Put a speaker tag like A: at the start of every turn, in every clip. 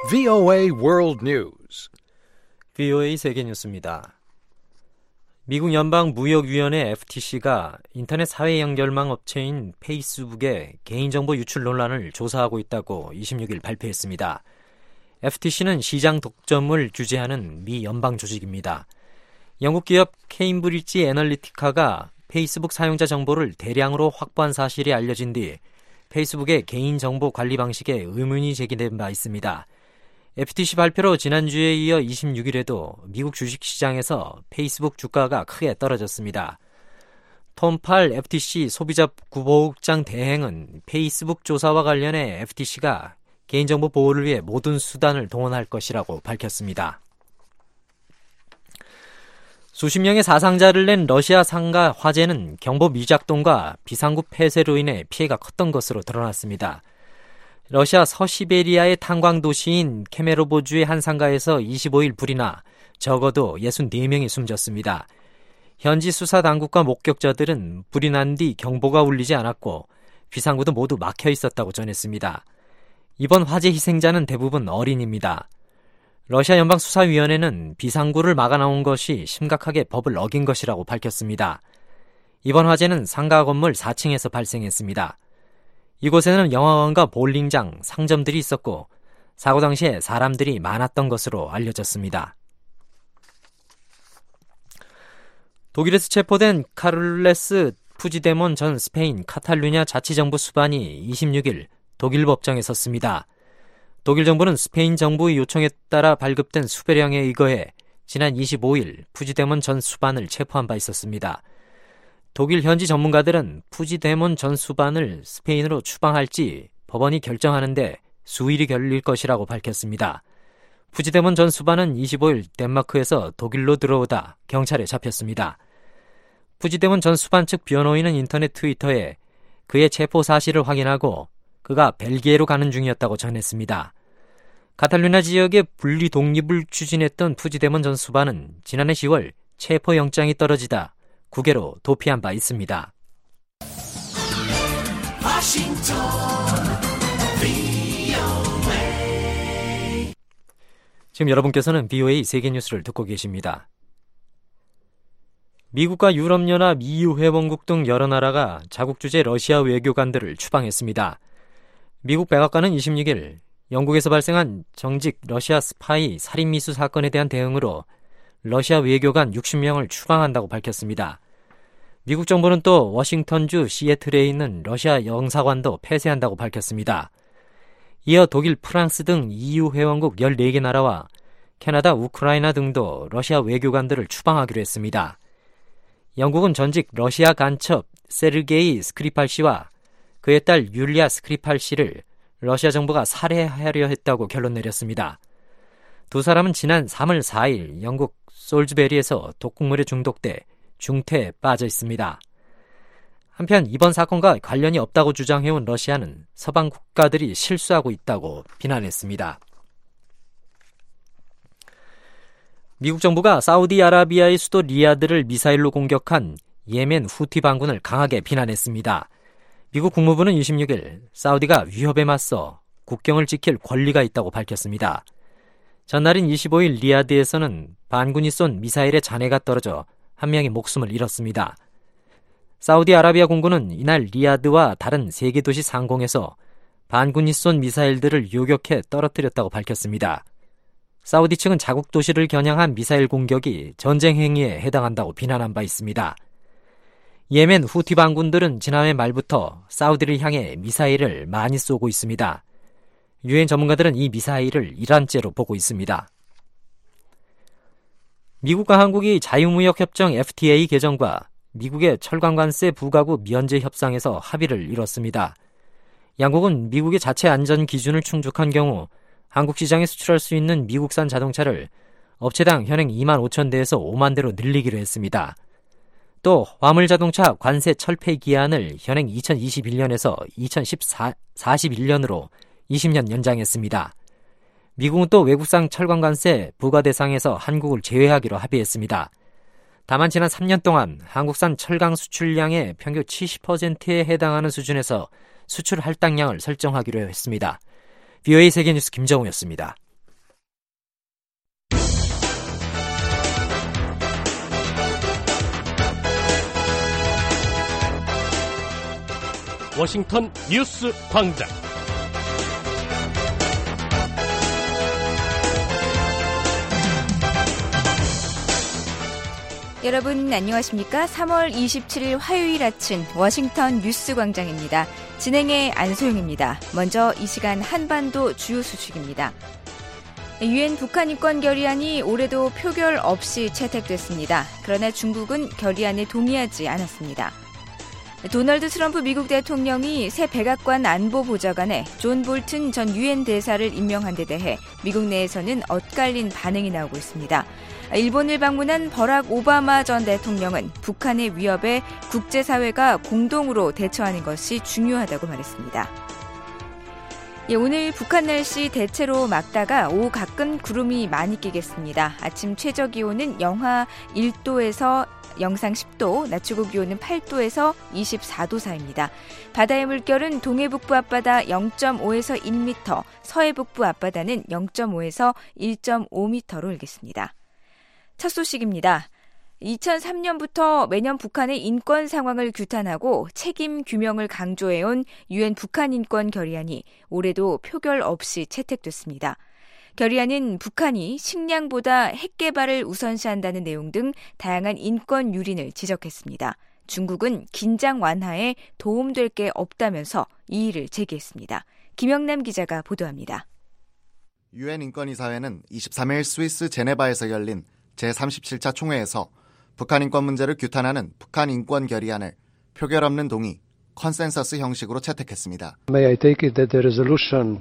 A: VOA World News.
B: VOA 세계뉴스입니다. 미국 연방무역위원회 FTC가 인터넷 사회 연결망 업체인 페이스북의 개인정보 유출 논란을 조사하고 있다고 26일 발표했습니다. FTC는 시장 독점을 규제하는 미 연방 조직입니다. 영국 기업 케임브리지 애널리티카가 페이스북 사용자 정보를 대량으로 확보한 사실이 알려진 뒤 페이스북의 개인정보 관리 방식에 의문이 제기된 바 있습니다. FTC 발표로 지난주에 이어 26일에도 미국 주식시장에서 페이스북 주가가 크게 떨어졌습니다. 톰 팔 FTC 소비자보호국장 대행은 페이스북 조사와 관련해 FTC가 개인정보 보호를 위해 모든 수단을 동원할 것이라고 밝혔습니다. 수십 명의 사상자를 낸 러시아 상가 화재는 경보 미작동과 비상구 폐쇄로 인해 피해가 컸던 것으로 드러났습니다. 러시아 서시베리아의 탄광 도시인 케메로보주의 한 상가에서 25일 불이 나 적어도 64명이 숨졌습니다. 현지 수사 당국과 목격자들은 불이 난 뒤 경보가 울리지 않았고 비상구도 모두 막혀 있었다고 전했습니다. 이번 화재 희생자는 대부분 어린입니다. 러시아 연방수사위원회는 비상구를 막아놓은 것이 심각하게 법을 어긴 것이라고 밝혔습니다. 이번 화재는 상가 건물 4층에서 발생했습니다. 이곳에는 영화관과 볼링장, 상점들이 있었고 사고 당시에 사람들이 많았던 것으로 알려졌습니다. 독일에서 체포된 카를레스 푸지데몬 전 스페인 카탈루냐 자치정부 수반이 26일 독일 법정에 섰습니다. 독일 정부는 스페인 정부의 요청에 따라 발급된 수배령에 의거해 지난 25일 푸지데몬 전 수반을 체포한 바 있었습니다. 독일 현지 전문가들은 푸지데몬 전 수반을 스페인으로 추방할지 법원이 결정하는데 수일이 걸릴 것이라고 밝혔습니다. 푸지데몬 전 수반은 25일 덴마크에서 독일로 들어오다 경찰에 잡혔습니다. 푸지데몬 전 수반 측 변호인은 인터넷 트위터에 그의 체포 사실을 확인하고 그가 벨기에로 가는 중이었다고 전했습니다. 카탈루냐 지역의 분리 독립을 추진했던 푸지데몬 전 수반은 지난해 10월 체포영장이 떨어지다 국외로 도피한 바 있습니다. 지금 여러분께서는 VOA 세계뉴스를 듣고 계십니다. 미국과 유럽연합 EU 회원국 등 여러 나라가 자국 주재 러시아 외교관들을 추방했습니다. 미국 백악관은 26일 영국에서 발생한 정직 러시아 스파이 살인미수 사건에 대한 대응으로 러시아 외교관 60명을 추방한다고 밝혔습니다. 미국 정부는 또 워싱턴주 시애틀에 있는 러시아 영사관도 폐쇄한다고 밝혔습니다. 이어 독일, 프랑스 등 EU 회원국 14개 나라와 캐나다, 우크라이나 등도 러시아 외교관들을 추방하기로 했습니다. 영국은 전직 러시아 간첩 세르게이 스크리팔 씨와 그의 딸 율리아 스크리팔 씨를 러시아 정부가 살해하려 했다고 결론 내렸습니다. 두 사람은 지난 3월 4일 영국 솔즈베리에서 독극물에 중독돼 중태에 빠져 있습니다. 한편 이번 사건과 관련이 없다고 주장해온 러시아는 서방 국가들이 실수하고 있다고 비난했습니다. 미국 정부가 사우디아라비아의 수도 리야드를 미사일로 공격한 예멘 후티 반군을 강하게 비난했습니다. 미국 국무부는 26일 사우디가 위협에 맞서 국경을 지킬 권리가 있다고 밝혔습니다. 전날인 25일 리야드에서는 반군이 쏜 미사일의 잔해가 떨어져 한 명이 목숨을 잃었습니다. 사우디아라비아 공군은 이날 리야드와 다른 3개 도시 상공에서 반군이 쏜 미사일들을 요격해 떨어뜨렸다고 밝혔습니다. 사우디 측은 자국 도시를 겨냥한 미사일 공격이 전쟁 행위에 해당한다고 비난한 바 있습니다. 예멘 후티 반군들은 지난해 말부터 사우디를 향해 미사일을 많이 쏘고 있습니다. 유엔 전문가들은 이 미사일을 이란죄로 보고 있습니다. 미국과 한국이 자유무역협정 FTA 개정과 미국의 철강관세 부과부 면제 협상에서 합의를 이뤘습니다. 양국은 미국의 자체 안전 기준을 충족한 경우 한국 시장에 수출할 수 있는 미국산 자동차를 업체당 현행 2만 5천 대에서 5만 대로 늘리기로 했습니다. 또 화물자동차 관세 철폐 기한을 현행 2021년에서 2041년으로 20년 연장했습니다. 미국은 또 외국산 철강관세 부과 대상에서 한국을 제외하기로 합의했습니다. 다만 지난 3년 동안 한국산 철강 수출량의 평균 70%에 해당하는 수준에서 수출 할당량을 설정하기로 했습니다. VOA 세계뉴스 김정우였습니다.
C: 워싱턴 뉴스 광장.
D: 여러분 안녕하십니까? 3월 27일 화요일 아침 워싱턴 뉴스 광장입니다. 진행의 안소영입니다. 먼저 이 시간 한반도 주요 소식입니다. 유엔 북한 인권 결의안이 올해도 표결 없이 채택됐습니다. 그러나 중국은 결의안에 동의하지 않았습니다. 도널드 트럼프 미국 대통령이 새 백악관 안보보좌관에 존 볼튼 전 유엔 대사를 임명한 데 대해 미국 내에서는 엇갈린 반응이 나오고 있습니다. 일본을 방문한 버락 오바마 전 대통령은 북한의 위협에 국제사회가 공동으로 대처하는 것이 중요하다고 말했습니다. 오늘 북한 날씨 대체로 맑다가 오후 가끔 구름이 많이 끼겠습니다. 아침 최저기온은 영하 1도에서 영상 10도, 낮 최고 기온은 8도에서 24도 사이입니다. 바다의 물결은 동해북부 앞바다 0.5에서 1m, 서해북부 앞바다는 0.5에서 1.5m로 일겠습니다. 첫 소식입니다. 2003년부터 매년 북한의 인권 상황을 규탄하고 책임 규명을 강조해온 유엔 북한 인권 결의안이 올해도 표결 없이 채택됐습니다. 결의안은 북한이 식량보다 핵 개발을 우선시한다는 내용 등 다양한 인권 유린을 지적했습니다. 중국은 긴장 완화에 도움될 게 없다면서 이의를 제기했습니다. 김영남 기자가 보도합니다.
E: 유엔 인권이사회는 23일 스위스 제네바에서 열린 제37차 총회에서 북한 인권 문제를 규탄하는 북한 인권 결의안을 표결 없는 동의, 컨센서스 형식으로 채택했습니다.
F: May I take it that the resolution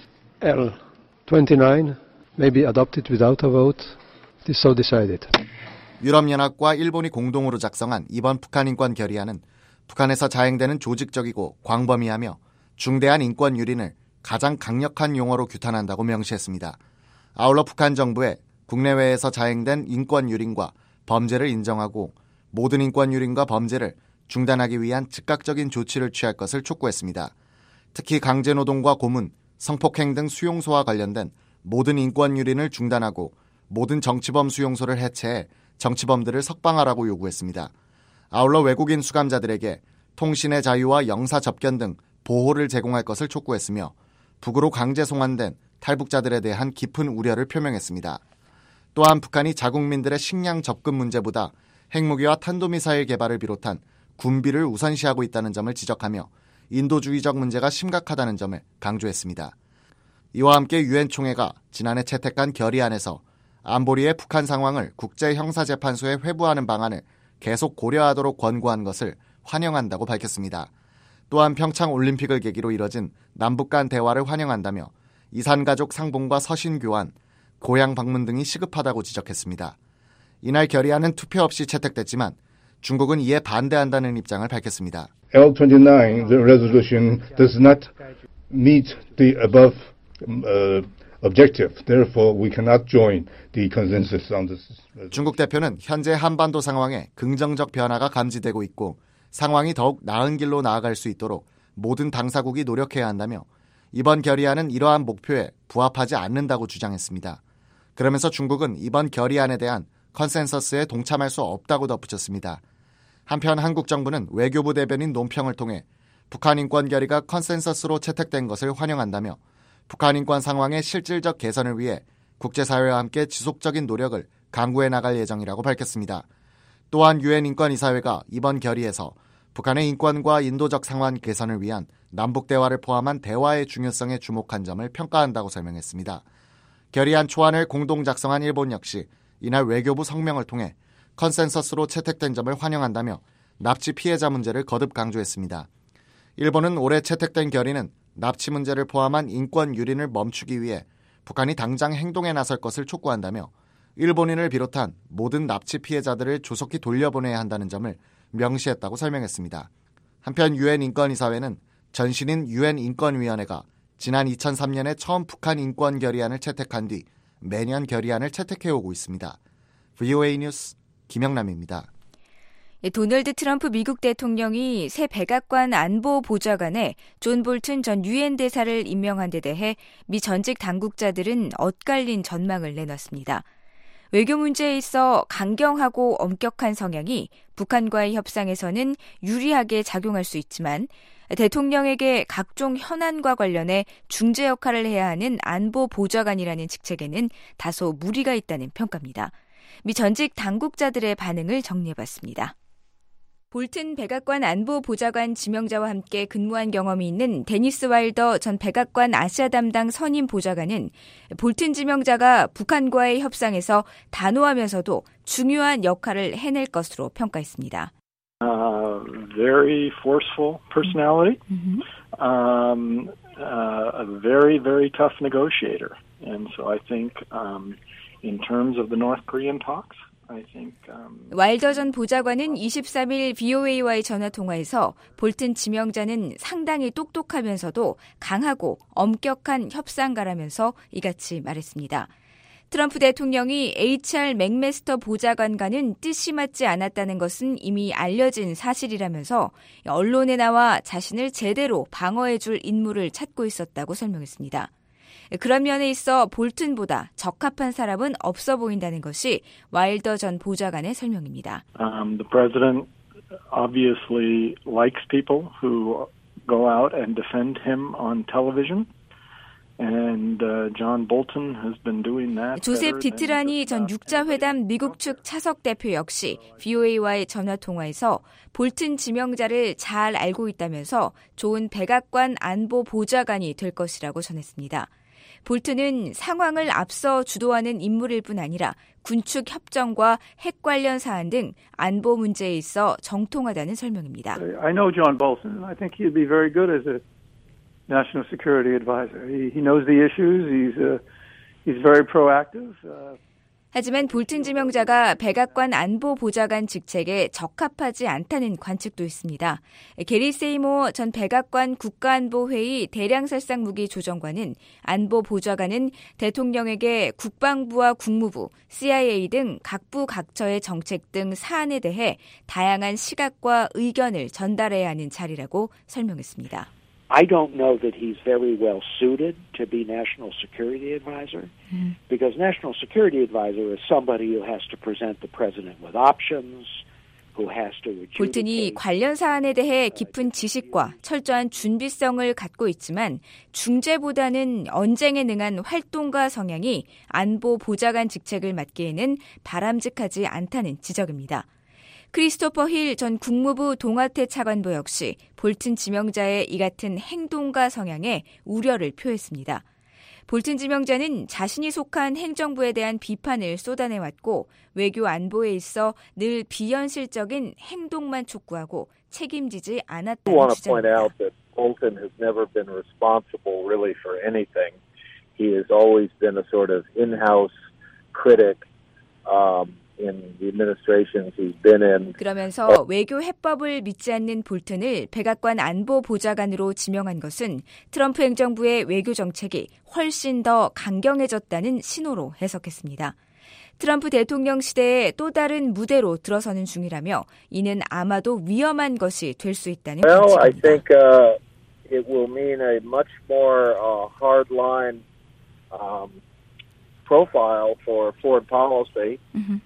F: L29 may be adopted without a vote? It is so decided.
E: 유럽연합과 일본이 공동으로 작성한 이번 북한 인권 결의안은 북한에서 자행되는 조직적이고 광범위하며 중대한 인권 유린을 가장 강력한 용어로 규탄한다고 명시했습니다. 아울러 북한 정부의 국내외에서 자행된 인권 유린과 범죄를 인정하고 모든 인권 유린과 범죄를 중단하기 위한 즉각적인 조치를 취할 것을 촉구했습니다. 특히 강제노동과 고문, 성폭행 등 수용소와 관련된 모든 인권 유린을 중단하고 모든 정치범 수용소를 해체해 정치범들을 석방하라고 요구했습니다. 아울러 외국인 수감자들에게 통신의 자유와 영사 접견 등 보호를 제공할 것을 촉구했으며 북으로 강제 송환된 탈북자들에 대한 깊은 우려를 표명했습니다. 또한 북한이 자국민들의 식량 접근 문제보다 핵무기와 탄도미사일 개발을 비롯한 군비를 우선시하고 있다는 점을 지적하며 인도주의적 문제가 심각하다는 점을 강조했습니다. 이와 함께 유엔 총회가 지난해 채택한 결의안에서 안보리의 북한 상황을 국제형사재판소에 회부하는 방안을 계속 고려하도록 권고한 것을 환영한다고 밝혔습니다. 또한 평창 올림픽을 계기로 이뤄진 남북 간 대화를 환영한다며 이산가족 상봉과 서신 교환, 고향 방문 등이 시급하다고 지적했습니다. 이날 결의안은 투표 없이 채택됐지만 중국은 이에 반대한다는 입장을 밝혔습니다.
G: L29, the resolution does not meet the above objective. Therefore, we cannot join the consensus on this.
E: 중국 대표는 현재 한반도 상황에 긍정적 변화가 감지되고 있고 상황이 더욱 나은 길로 나아갈 수 있도록 모든 당사국이 노력해야 한다며 이번 결의안은 이러한 목표에 부합하지 않는다고 주장했습니다. 그러면서 중국은 이번 결의안에 대한 컨센서스에 동참할 수 없다고 덧붙였습니다. 한편 한국 정부는 외교부 대변인 논평을 통해 북한 인권 결의가 컨센서스로 채택된 것을 환영한다며 북한 인권 상황의 실질적 개선을 위해 국제사회와 함께 지속적인 노력을 강구해 나갈 예정이라고 밝혔습니다. 또한 유엔 인권이사회가 이번 결의에서 북한의 인권과 인도적 상황 개선을 위한 남북 대화를 포함한 대화의 중요성에 주목한 점을 평가한다고 설명했습니다. 결의안 초안을 공동 작성한 일본 역시 이날 외교부 성명을 통해 컨센서스로 채택된 점을 환영한다며 납치 피해자 문제를 거듭 강조했습니다. 일본은 올해 채택된 결의는 납치 문제를 포함한 인권 유린을 멈추기 위해 북한이 당장 행동에 나설 것을 촉구한다며 일본인을 비롯한 모든 납치 피해자들을 조속히 돌려보내야 한다는 점을 명시했다고 설명했습니다. 한편 유엔 인권이사회는 전신인 유엔 인권위원회가 지난 2003년에 처음 북한 인권 결의안을 채택한 뒤 매년 결의안을 채택해오고 있습니다. VOA 뉴스 김영남입니다.
D: 도널드 트럼프 미국 대통령이 새 백악관 안보보좌관에 존 볼튼 전 유엔 대사를 임명한 데 대해 미 전직 당국자들은 엇갈린 전망을 내놨습니다. 외교 문제에 있어 강경하고 엄격한 성향이 북한과의 협상에서는 유리하게 작용할 수 있지만 대통령에게 각종 현안과 관련해 중재 역할을 해야 하는 안보보좌관이라는 직책에는 다소 무리가 있다는 평가입니다. 미 전직 당국자들의 반응을 정리해봤습니다. 볼튼 백악관 안보보좌관 지명자와 함께 근무한 경험이 있는 데니스 와일더 전 백악관 아시아 담당 선임 보좌관은 볼튼 지명자가 북한과의 협상에서 단호하면서도 중요한 역할을 해낼 것으로 평가했습니다.
H: Very forceful personality, a very, very tough negotiator. And so I think in terms of the North Korean talks,
D: 와일더 전 보좌관은 23일 VOA와의 전화통화에서 볼튼 지명자는 상당히 똑똑하면서도 강하고 엄격한 협상가라면서 이같이 말했습니다. 트럼프 대통령이 HR 맥메스터 보좌관과는 뜻이 맞지 않았다는 것은 이미 알려진 사실이라면서 언론에 나와 자신을 제대로 방어해줄 인물을 찾고 있었다고 설명했습니다. 그런 면에 있어 볼튼보다 적합한 사람은 없어 보인다는 것이 와일더 전 보좌관의 설명입니다.
H: The president obviously likes people who go out and defend him on television. And John Bolton has been doing that.
D: 조셉 디트라니 전 육자회담 미국 측 차석 대표 역시 VOA와의 전화통화에서 볼튼 지명자를 잘 알고 있다면서 좋은 백악관 안보 보좌관이 될 것이라고 전했습니다. 볼튼은 상황을 앞서 주도하는 인물일 뿐 아니라 군축 협정과 핵 관련 사안 등 안보 문제에 있어 정통하다는 설명입니다.
I: I know John Bolton. I think he'd be very good as a National Security Advisor. He knows the issues. He's very proactive.
D: 하지만 볼튼 지명자가 백악관 안보보좌관 직책에 적합하지 않다는 관측도 있습니다. 게리 세이모 전 백악관 국가안보회의 대량살상무기 조정관은 안보보좌관은 대통령에게 국방부와 국무부, CIA 등 각부각처의 정책 등 사안에 대해 다양한 시각과 의견을 전달해야 하는 자리라고 설명했습니다.
J: I don't know that he's very well suited to be National Security Advisor because National Security Advisor is somebody who has to present the president with options, who has to adjudicate.
D: 볼튼이 관련 사안에 대해 깊은 지식과 철저한 준비성을 갖고 있지만 중재보다는 언쟁에 능한 활동가 성향이 안보 보좌관 직책을 맡기에는 바람직하지 않다는 지적입니다. 크리스토퍼 힐 전 국무부 동아태 차관보 역시 볼튼 지명자의 이 같은 행동가 성향에 우려를 표했습니다. 볼튼 지명자는 자신이 속한 행정부에 대한 비판을 쏟아내왔고 외교 안보에 있어 늘 비현실적인 행동만 촉구하고 책임지지 않았다는 주장입니다.
K: Bolton has never been responsible really for anything. He has always been a sort of in-house critic. In the administrations he's been in.
D: 그러면서 외교 해법을 믿지 않는 볼튼을 백악관 안보 보좌관으로 지명한 것은 트럼프 행정부의 외교 정책이 훨씬 더 강경해졌다는 신호로 해석했습니다. 트럼프 대통령 시대에 또 다른 무대로 들어서는 중이라며 이는 아마도 위험한 것이 될 수 있다는 관측입니다.
K: I think it will mean a much more hardline profile for foreign policy.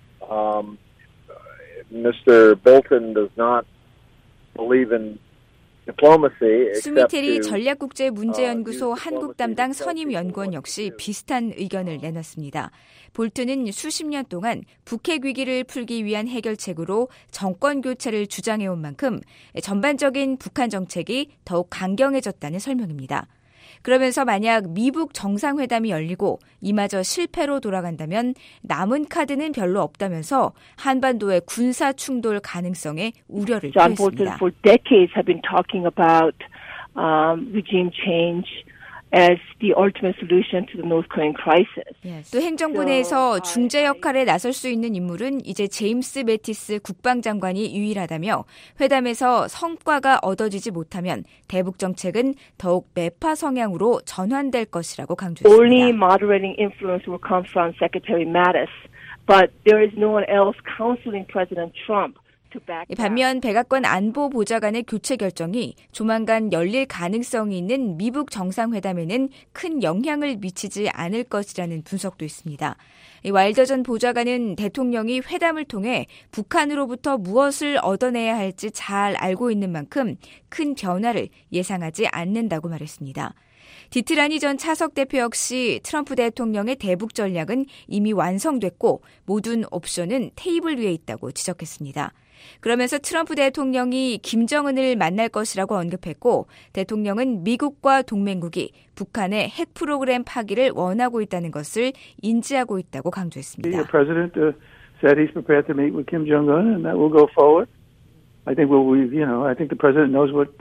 K: Mr. Bolton does not believe in diplomacy.
D: 수미테리 전략국제문제연구소 한국 담당 선임 연구원 역시 비슷한 의견을 내놨습니다. 볼튼은 수십 년 동안 북핵 위기를 풀기 위한 해결책으로 정권 교체를 주장해온 만큼 전반적인 북한 정책이 더욱 강경해졌다는 설명입니다. 그러면서 만약 미북 정상회담이 열리고 이마저 실패로 돌아간다면 남은 카드는 별로 없다면서 한반도의 군사 충돌 가능성에 우려를 표했습니다.
L: John Bolton for decades have been talking about regime change as the ultimate solution to the North Korean crisis.
D: 또 행정부 내에서 중재 역할에 나설 수 있는 인물은 이제 제임스 매티스 국방장관이 유일하다며 회담에서 성과가 얻어지지 못하면 대북 정책은 더욱 매파 성향으로 전환될 것이라고 강조했습니다.
L: Only moderating influence will come from Secretary Mattis, but there is no one else counseling President Trump.
D: 반면 백악관 안보보좌관의 교체 결정이 조만간 열릴 가능성이 있는 미북 정상회담에는 큰 영향을 미치지 않을 것이라는 분석도 있습니다. 와일더 전 보좌관은 대통령이 회담을 통해 북한으로부터 무엇을 얻어내야 할지 잘 알고 있는 만큼 큰 변화를 예상하지 않는다고 말했습니다. 디트라니 전 차석 대표 역시 트럼프 대통령의 대북 전략은 이미 완성됐고 모든 옵션은 테이블 위에 있다고 지적했습니다. 그러면서 트럼프 대통령이 김정은을 만날 것이라고 언급했고 대통령은 미국과 동맹국이 북한의 핵 프로그램 파기를 원하고 있다는 것을 인지하고 있다고 강조했습니다.
I: The president said he's prepared to meet with Kim Jong-un and that will go forward. I think the president knows what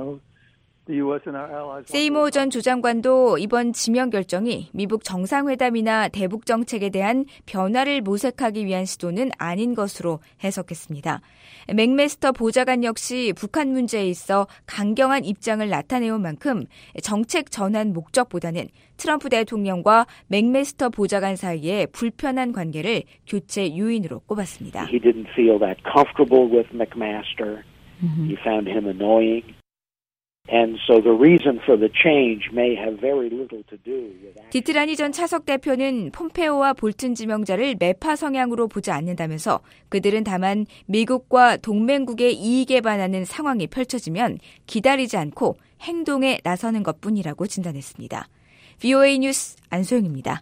D: 세이모 전 조장관도 이번 지명 결정이 미북 정상회담이나 대북 정책에 대한 변화를 모색하기 위한 시도는 아닌 것으로 해석했습니다. 맥메스터 보좌관 역시 북한 문제에 있어 강경한 입장을 나타내온 만큼 정책 전환 목적보다는 트럼프 대통령과 맥메스터 보좌관 사이의 불편한 관계를 교체 요인으로 꼽았습니다.
J: He didn't feel that comfortable with McMaster. He found him annoying. And so the reason for the change may have very little to do with that.
D: 디트라니 전 차석 대표는 폼페오와 볼튼 지명자를 매파 성향으로 보지 않는다면서 그들은 다만 미국과 동맹국의 이익에 반하는 상황이 펼쳐지면 기다리지 않고 행동에 나서는 것뿐이라고 진단했습니다. VOA 뉴스 안소영입니다.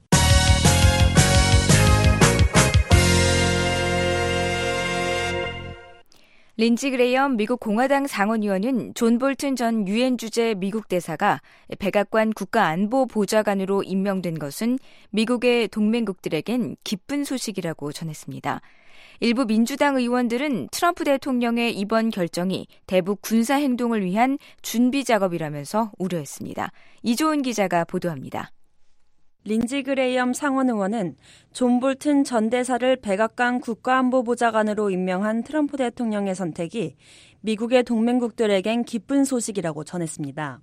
D: 린지 그레이엄 미국 공화당 상원의원은 존 볼튼 전 유엔 주재 미국 대사가 백악관 국가안보보좌관으로 임명된 것은 미국의 동맹국들에겐 기쁜 소식이라고 전했습니다. 일부 민주당 의원들은 트럼프 대통령의 이번 결정이 대북 군사 행동을 위한 준비 작업이라면서 우려했습니다. 이조은 기자가 보도합니다.
M: 린지 그레이엄 상원 의원은 존 볼튼 전 대사를 백악관 국가안보보좌관으로 임명한 트럼프 대통령의 선택이 미국의 동맹국들에겐 기쁜 소식이라고 전했습니다.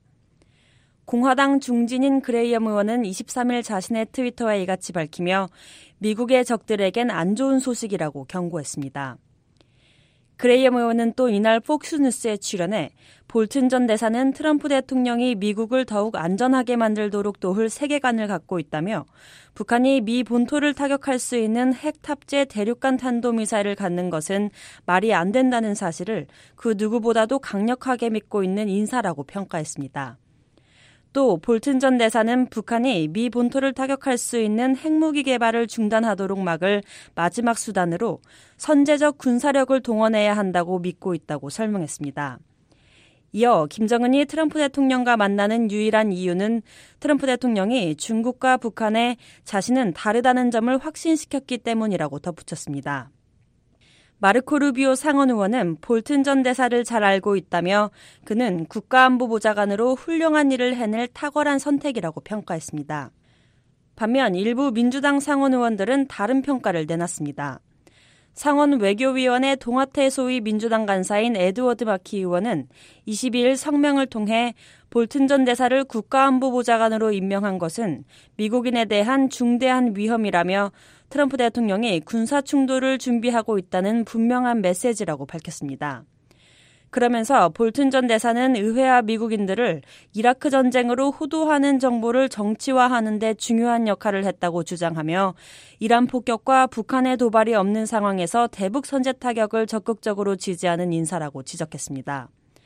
M: 공화당 중진인 그레이엄 의원은 23일 자신의 트위터에 이같이 밝히며 미국의 적들에겐 안 좋은 소식이라고 경고했습니다. 그레이엄 의원은 또 이날 폭스뉴스에 출연해 볼튼 전 대사는 트럼프 대통령이 미국을 더욱 안전하게 만들도록 도울 세계관을 갖고 있다며 북한이 미 본토를 타격할 수 있는 핵 탑재 대륙간 탄도미사일을 갖는 것은 말이 안 된다는 사실을 그 누구보다도 강력하게 믿고 있는 인사라고 평가했습니다. 또 볼튼 전 대사는 북한이 미 본토를 타격할 수 있는 핵무기 개발을 중단하도록 막을 마지막 수단으로 선제적 군사력을 동원해야 한다고 믿고 있다고 설명했습니다. 이어 김정은이 트럼프 대통령과 만나는 유일한 이유는 트럼프 대통령이 중국과 북한에 자신은 다르다는 점을 확신시켰기 때문이라고 덧붙였습니다. 마르코 루비오 상원 의원은 볼튼 전 대사를 잘 알고 있다며 그는 국가안보보좌관으로 훌륭한 일을 해낼 탁월한 선택이라고 평가했습니다. 반면 일부 민주당 상원 의원들은 다른 평가를 내놨습니다. 상원 외교위원회 동아태 소위 민주당 간사인 에드워드 마키 의원은 22일 성명을 통해 볼튼 전 대사를 국가안보보좌관으로 임명한 것은 미국인에 대한 중대한 위험이라며 트럼프 대통령이 군사충돌을 준비하고 있다는 분명한 메시지라고 밝혔습니다. 그러면서 볼튼 전 대사는 의회와 미국인들을 이라크 전쟁으로 호도하는 정보를 정치화하는 데 중요한 역할을 했다고 주장하며 이란 폭격과 북한의 도발이 없는 상황에서 대북 선제 타격을 적극적으로 지지하는 인사라고 지적했습니다.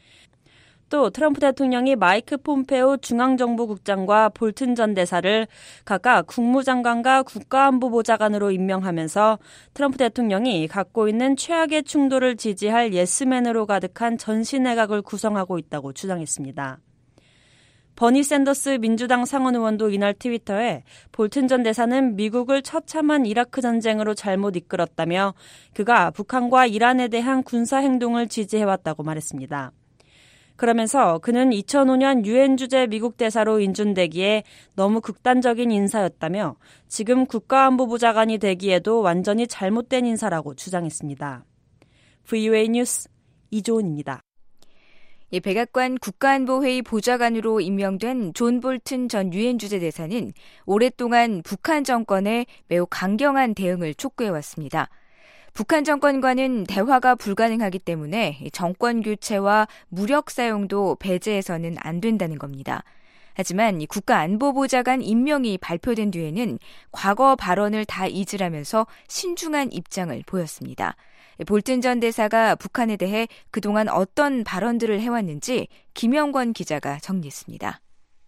M: 또 트럼프 대통령이 마이크 폼페오 중앙정보국장과 볼튼 전 대사를 각각 국무장관과 국가안보보좌관으로 임명하면서 트럼프 대통령이 갖고 있는 최악의 충돌을 지지할 예스맨으로 가득한 전시내각을 구성하고 있다고 주장했습니다. 버니 샌더스 민주당 상원 의원도 이날 트위터에 볼튼 전 대사는 미국을 처참한 이라크 전쟁으로 잘못 이끌었다며 그가 북한과 이란에 대한 군사행동을 지지해왔다고 말했습니다. 그러면서 그는 2005년 유엔 주재 미국 대사로 인준되기에 너무 극단적인 인사였다며 지금 국가안보보좌관이 되기에도 완전히 잘못된 인사라고 주장했습니다. VOA 뉴스 이조은입니다.
D: 백악관 국가안보회의 보좌관으로 임명된 존 볼튼 전 유엔 주재 대사는 오랫동안 북한 정권에 매우 강경한 대응을 촉구해왔습니다. 북한 정권과는 대화가 불가능하기 때문에 정권 교체와 무력 사용도 배제해서는 안 된다는 겁니다. 하지만 국가안보보좌관 임명이 발표된 뒤에는 과거 발언을 다 잊으라면서 신중한 입장을 보였습니다. 볼튼 전 대사가 북한에 대해 그동안 어떤 발언들을 해왔는지 김영권 기자가 정리했습니다.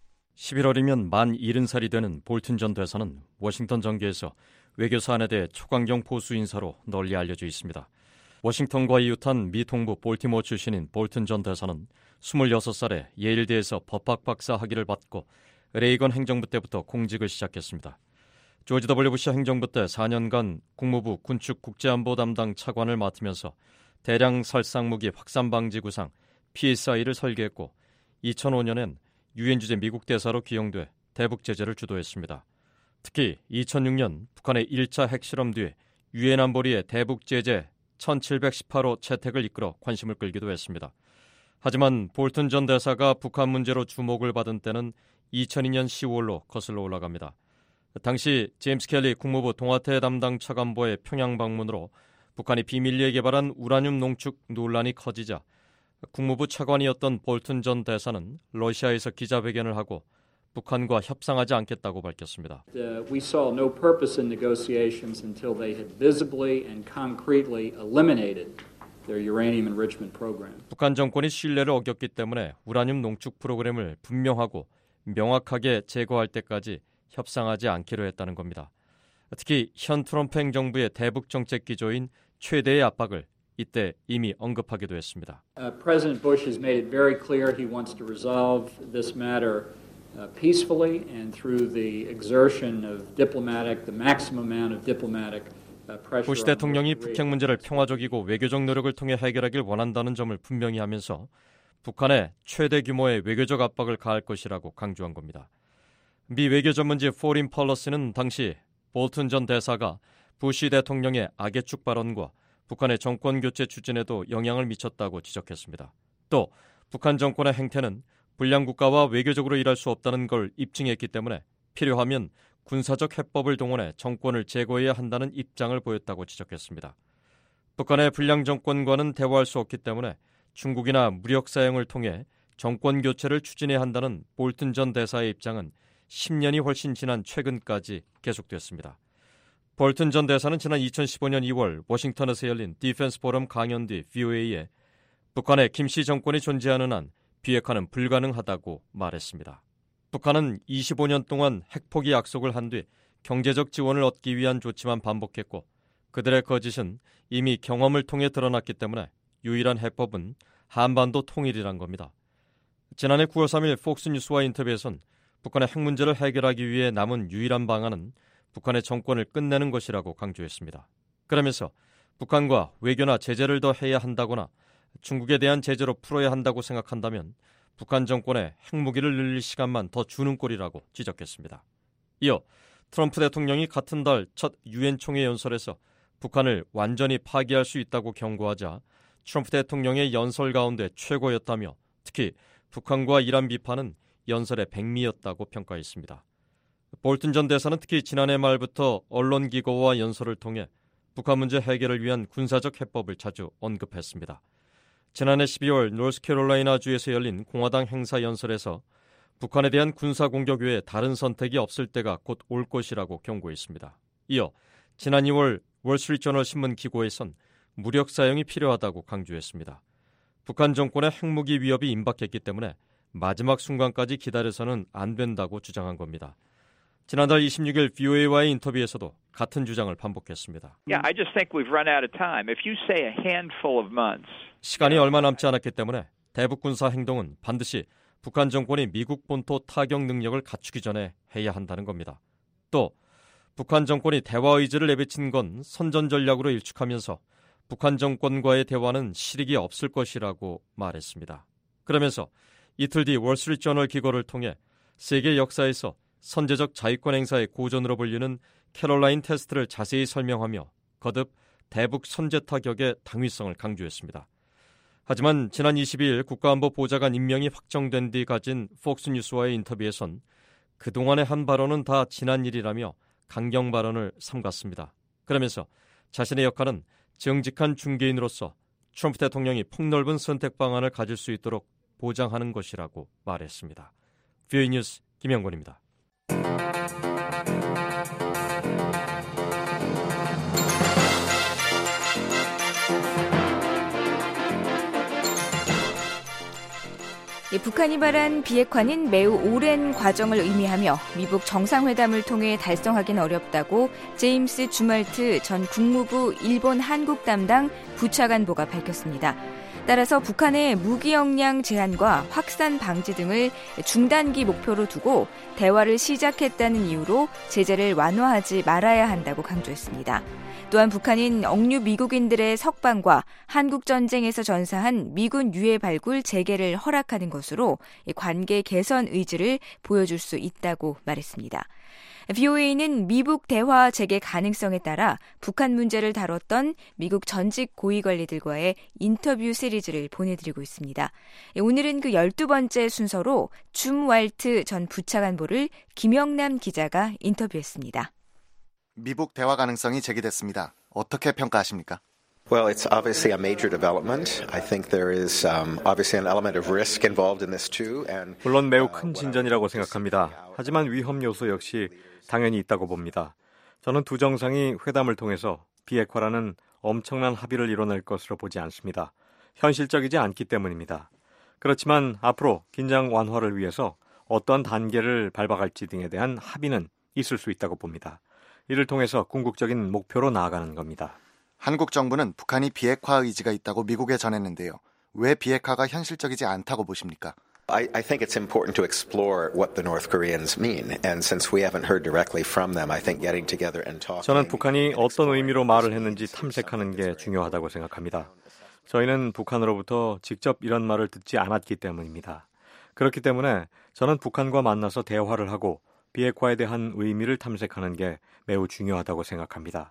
N: 11월이면 만 70살이 되는 볼튼 전 대사는 워싱턴 정계에서 외교사 안에 대해 초강경 보수 인사로 널리 알려져 있습니다. 워싱턴과 이웃한 미 동부 볼티모어 출신인 볼튼 전 대사는 26살에 예일대에서 법학 박사 학위를 받고 레이건 행정부 때부터 공직을 시작했습니다. 조지 W. 부시 행정부 때 4년간 국무부 군축 국제안보 담당 차관을 맡으면서 대량 살상무기 확산 방지 구상 PSI를 설계했고 2005년엔 유엔 주재 미국 대사로 기용돼 대북 제재를 주도했습니다. 특히 2006년 북한의 1차 핵실험 뒤에 유엔 안보리의 대북 제재 1718호 채택을 이끌어 관심을 끌기도 했습니다. 하지만 볼튼 전 대사가 북한 문제로 주목을 받은 때는 2002년 10월로 거슬러 올라갑니다. 당시 제임스 켈리 국무부 동아태 담당 차관보의 평양 방문으로 북한이 비밀리에 개발한 우라늄 농축 논란이 커지자 국무부 차관이었던 볼튼 전 대사는 러시아에서 기자회견을 하고 북한과 협상하지 않겠다고 밝혔습니다.
O: We saw no purpose in negotiations until they had visibly and concretely eliminated their uranium enrichment program.
N: 북한 정권이 신뢰를 어겼기 때문에 우라늄 농축 프로그램을 분명하고 명확하게 제거할 때까지 협상하지 않기로 했다는 겁니다. 특히 현 트럼프 행정부의 대북 정책 기조인 최대의 압박을 이때 이미 언급하기도 했습니다.
O: President Bush has made it very clear he wants to resolve this matter peacefully and through the exertion of the maximum amount of diplomatic pressure.
N: 부시 대통령이 북핵 문제를 평화적이고 외교적 노력을 통해 해결하길 원한다는 점을 분명히 하면서 북한에 최대 규모의 외교적 압박을 가할 것이라고 강조한 겁니다. 미 외교 전문지 포린 펄러스는 당시 볼튼 전 대사가 부시 대통령의 악의 축 발언과 북한의 정권 교체 추진에도 영향을 미쳤다고 지적했습니다. 또 북한 정권의 행태는 불량 국가와 외교적으로 일할 수 없다는 걸 입증했기 때문에 필요하면 군사적 해법을 동원해 정권을 제거해야 한다는 입장을 보였다고 지적했습니다. 북한의 불량 정권과는 대화할 수 없기 때문에 중국이나 무력 사용을 통해 정권 교체를 추진해야 한다는 볼튼 전 대사의 입장은 10년이 훨씬 지난 최근까지 계속됐습니다. 볼튼 전 대사는 지난 2015년 2월 워싱턴에서 열린 디펜스 포럼 강연 뒤 VOA에 북한의 김씨 정권이 존재하는 한 비핵화는 불가능하다고 말했습니다. 북한은 25년 동안 핵포기 약속을 한 뒤 경제적 지원을 얻기 위한 조치만 반복했고 그들의 거짓은 이미 경험을 통해 드러났기 때문에 유일한 해법은 한반도 통일이란 겁니다. 지난해 9월 3일 폭스뉴스와 인터뷰에선 북한의 핵 문제를 해결하기 위해 남은 유일한 방안은 북한의 정권을 끝내는 것이라고 강조했습니다. 그러면서 북한과 외교나 제재를 더 해야 한다거나 중국에 대한 제재로 풀어야 한다고 생각한다면 북한 정권에 핵무기를 늘릴 시간만 더 주는 꼴이라고 지적했습니다. 이어 트럼프 대통령이 같은 달 첫 유엔 총회 연설에서 북한을 완전히 파기할 수 있다고 경고하자 트럼프 대통령의 연설 가운데 최고였다며 특히 북한과 이란 비판은 연설의 백미였다고 평가했습니다. 볼튼 전 대사는 특히 지난해 말부터 언론 기고와 연설을 통해 북한 문제 해결을 위한 군사적 해법을 자주 언급했습니다. 지난해 12월 노스캐롤라이나주에서 열린 공화당 행사 연설에서 북한에 대한 군사 공격 외에 다른 선택이 없을 때가 곧 올 것이라고 경고했습니다. 이어 지난 2월 월스트리트저널 신문 기고에선 무력 사용이 필요하다고 강조했습니다. 북한 정권의 핵무기 위협이 임박했기 때문에 마지막 순간까지 기다려서는 안 된다고 주장한 겁니다. 지난달 26일 VOA와의 인터뷰에서도 같은 주장을 반복했습니다.
P: I just think we've run out of time. If you say a handful of months.
N: 시간이 얼마 남지 않았기 때문에 대북 군사 행동은 반드시 북한 정권이 미국 본토 타격 능력을 갖추기 전에 해야 한다는 겁니다. 또 북한 정권이 대화 의지를 내비친 건 선전 전략으로 일축하면서 북한 정권과의 대화는 실익이 없을 것이라고 말했습니다. 그러면서 이틀 뒤 월스트리트저널 기고를 통해 세계 역사에서 선제적 자위권 행사의 고전으로 불리는 캐롤라인 테스트를 자세히 설명하며 거듭 대북 선제 타격의 당위성을 강조했습니다. 하지만 지난 22일 국가안보 보좌관 임명이 확정된 뒤 가진 폭스뉴스와의 인터뷰에선 그동안의 한 발언은 다 지난 일이라며 강경 발언을 삼갔습니다. 그러면서 자신의 역할은 정직한 중개인으로서 트럼프 대통령이 폭넓은 선택 방안을 가질 수 있도록 보장하는 것이라고 말했습니다. VOA 뉴스 김영권입니다.
D: 북한이 말한 비핵화는 매우 오랜 과정을 의미하며 미북 정상회담을 통해 달성하기는 어렵다고 제임스 주멀트 전 국무부 일본 한국 담당 부차관보가 밝혔습니다. 따라서 북한의 무기 역량 제한과 확산 방지 등을 중단기 목표로 두고 대화를 시작했다는 이유로 제재를 완화하지 말아야 한다고 강조했습니다. 또한 북한인 억류 미국인들의 석방과 한국전쟁에서 전사한 미군 유해 발굴 재개를 허락하는 것으로 관계 개선 의지를 보여줄 수 있다고 말했습니다. VOA는 미북 대화 재개 가능성에 따라 북한 문제를 다뤘던 미국 전직 고위관리들과의 인터뷰 시리즈를 보내드리고 있습니다. 오늘은 그 12번째 순서로 줌왈트 전 부차관보를 김영남 기자가 인터뷰했습니다.
E: 미북 대화 가능성이 제기됐습니다. 어떻게 평가하십니까?
Q: Well, it's obviously a major development. I think there is obviously an element of risk involved in this too. And
R: 물론 매우 큰 진전이라고 생각합니다. 하지만 위험 요소 역시 당연히 있다고 봅니다. 저는 두 정상이 회담을 통해서 비핵화라는 엄청난 합의를 이뤄낼 것으로 보지 않습니다. 현실적이지 않기 때문입니다. 그렇지만 앞으로 긴장 완화를 위해서 어떤 단계를 밟아갈지 등에 대한 합의는 있을 수 있다고 봅니다. 이를 통해서 궁극적인 목표로 나아가는 겁니다.
E: 한국 정부는 북한이 비핵화 의지가 있다고 미국에 전했는데요. 왜 비핵화가 현실적이지 않다고 보십니까?
Q: I think it's important to explore what the North Koreans mean. And since we haven't heard directly from them, I think getting together and talking.
R: 저는 북한이 어떤 의미로 말을 했는지 탐색하는 게 중요하다고 생각합니다. 저희는 북한으로부터 직접 이런 말을 듣지 않았기 때문입니다. 그렇기 때문에 저는 북한과 만나서 대화를 하고 비핵화에 대한 의미를 탐색하는 게 매우 중요하다고 생각합니다.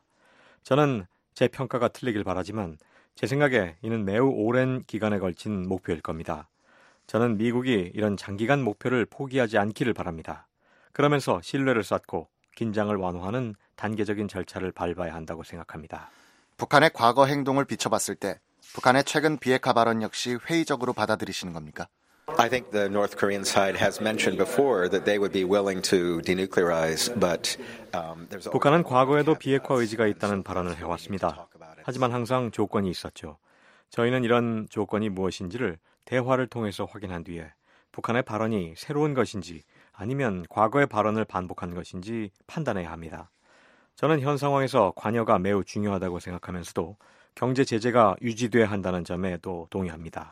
R: 저는 제 평가가 틀리길 바라지만 제 생각에 이는 매우 오랜 기간에 걸친 목표일 겁니다. 저는 미국이 이런 장기간 목표를 포기하지 않기를 바랍니다. 그러면서 신뢰를 쌓고 긴장을 완화하는 단계적인 절차를 밟아야 한다고 생각합니다.
E: 북한의 과거 행동을 비춰봤을 때 북한의 최근 비핵화 발언 역시 회의적으로 받아들이시는 겁니까?
Q: I think the North Korean side has mentioned before that they would be willing to denuclearize, but there's
R: 북한은 과거에도 비핵화 의지가 있다는 발언을 해왔습니다. 하지만 항상 조건이 있었죠. 저희는 이런 조건이 무엇인지를 대화를 통해서 확인한 뒤에 북한의 발언이 새로운 것인지 아니면 과거의 발언을 반복한 것인지 판단해야 합니다. 저는 현 상황에서 관여가 매우 중요하다고 생각하면서도 경제 제재가 유지돼야 한다는 점에도 동의합니다.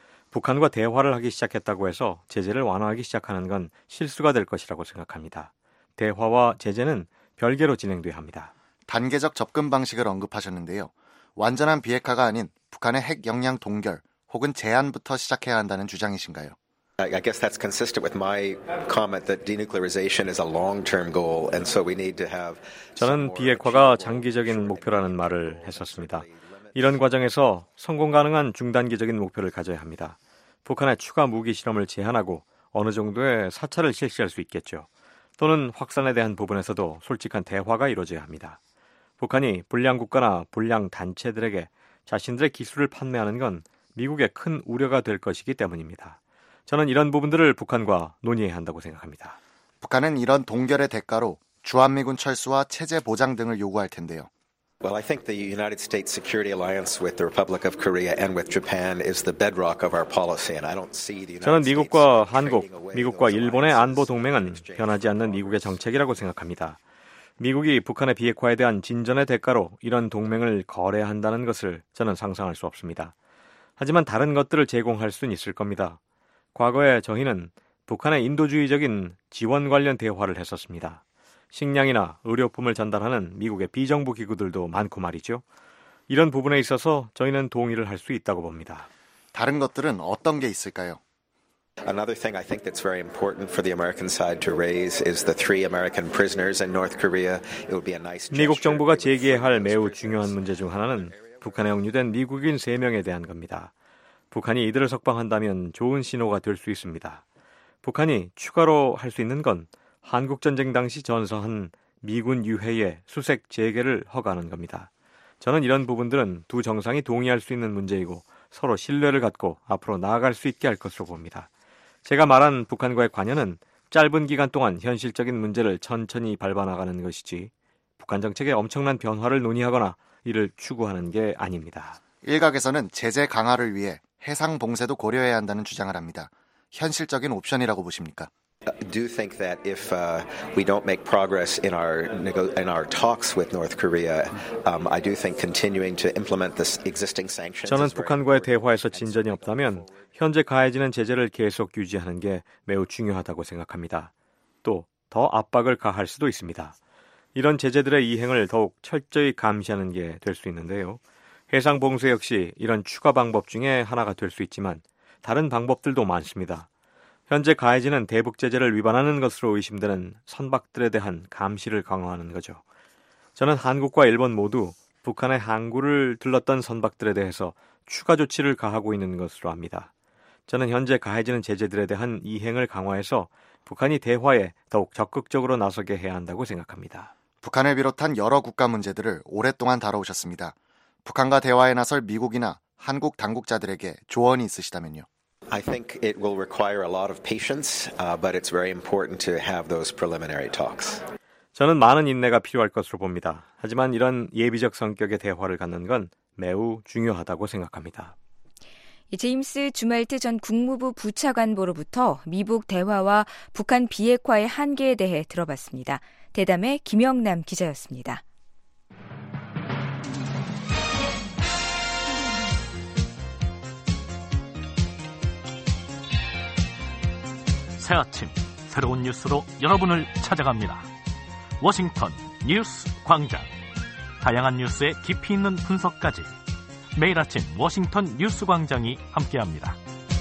R: 북한과 대화를 하기 시작했다고 해서 제재를 완화하기 시작하는 건 실수가 될 것이라고 생각합니다. 대화와 제재는 별개로 진행돼야 합니다.
E: 단계적 접근 방식을 언급하셨는데요. 완전한 비핵화가 아닌 북한의 핵 역량 동결 혹은 제한부터 시작해야 한다는 주장이신가요?
Q: I guess that's consistent with my comment that denuclearization is a long-term goal, and so we need to have.
R: 저는 비핵화가 장기적인 목표라는 말을 했었습니다. 이런 과정에서 성공 가능한 중단기적인 목표를 가져야 합니다. 북한의 추가 무기 실험을 제한하고 어느 정도의 사찰을 실시할 수 있겠죠. 또는 확산에 대한 부분에서도 솔직한 대화가 이루어져야 합니다. 북한이 불량 국가나 불량 단체들에게 자신들의 기술을 판매하는 건 미국의 큰 우려가 될 것이기 때문입니다. 저는 이런 부분들을 북한과 논의해야 한다고 생각합니다.
E: 북한은 이런 동결의 대가로 주한미군 철수와 체제 보장 등을 요구할 텐데요.
Q: Well, I think the United States security alliance with the Republic of Korea and with Japan is the bedrock of our policy, and I don't see the United
R: 저는
Q: States.
R: 미국과 한국, 미국과 일본의 안보 동맹은 변하지 않는 미국의 정책이라고 생각합니다. 미국이 북한의 비핵화에 대한 진전의 대가로 이런 동맹을 거래한다는 것을 저는 상상할 수 없습니다. 하지만 다른 것들을 제공할 수는 있을 겁니다. 과거에 저희는 북한의 인도주의적인 지원 관련 대화를 했었습니다. 식량이나 의료품을 전달하는 미국의 비정부 기구들도 많고 말이죠. 이런 부분에 있어서 저희는 동의를 할 수 있다고 봅니다.
E: 다른 것들은 어떤 게 있을까요?
Q: Another thing I think that's very important for the American side to raise is the 3 American prisoners in North Korea. It would be a nice gesture.
R: 미국 정부가 제기해야 할 매우 중요한 문제 중 하나는 북한에 억류된 미국인 3명에 대한 겁니다. 북한이 이들을 석방한다면 좋은 신호가 될 수 있습니다. 북한이 추가로 할 수 있는 건 한국전쟁 당시 전사한 미군 유해의 수색 재개를 허가하는 겁니다. 저는 이런 부분들은 두 정상이 동의할 수 있는 문제이고 서로 신뢰를 갖고 앞으로 나아갈 수 있게 할 것으로 봅니다. 제가 말한 북한과의 관여는 짧은 기간 동안 현실적인 문제를 천천히 밟아나가는 것이지 북한 정책의 엄청난 변화를 논의하거나 이를 추구하는 게 아닙니다.
E: 일각에서는 제재 강화를 위해 해상 봉쇄도 고려해야 한다는 주장을 합니다. 현실적인 옵션이라고 보십니까?
Q: I do think that if we don't make progress in our talks with North Korea, I do think continuing to implement the existing sanctions.
R: 저는 북한과의 대화에서 진전이 없다면 현재 가해지는 제재를 계속 유지하는 게 매우 중요하다고 생각합니다. 또 더 압박을 가할 수도 있습니다. 이런 제재들의 이행을 더욱 철저히 감시하는 게 될 수 있는데요. 해상 봉쇄 역시 이런 추가 방법 중에 하나가 될 수 있지만 다른 방법들도 많습니다. 현재 가해지는 대북 제재를 위반하는 것으로 의심되는 선박들에 대한 감시를 강화하는 거죠. 저는 한국과 일본 모두 북한의 항구를 들렀던 선박들에 대해서 추가 조치를 가하고 있는 것으로 압니다. 저는 현재 가해지는 제재들에 대한 이행을 강화해서 북한이 대화에 더욱 적극적으로 나서게 해야 한다고 생각합니다.
E: 북한을 비롯한 여러 국가 문제들을 오랫동안 다뤄오셨습니다. 북한과 대화에 나설 미국이나 한국 당국자들에게 조언이 있으시다면요?
Q: I think it will require a lot of patience, but it's very important to have those preliminary talks.
R: 저는 많은 인내가 필요할 것으로 봅니다. 하지만 이런 예비적 성격의 대화를 갖는 건 매우 중요하다고 생각합니다.
D: 제임스 주말트 전 국무부 부차관보로부터 미북 대화와 북한 비핵화의 한계에 대해 들어봤습니다. 대담의 김영남 기자였습니다.
C: 새 아침 새로운 뉴스로 여러분을 찾아갑니다. 워싱턴 뉴스 광장. 다양한 뉴스의 깊이 있는 분석까지 매일 아침 워싱턴 뉴스 광장이 함께합니다.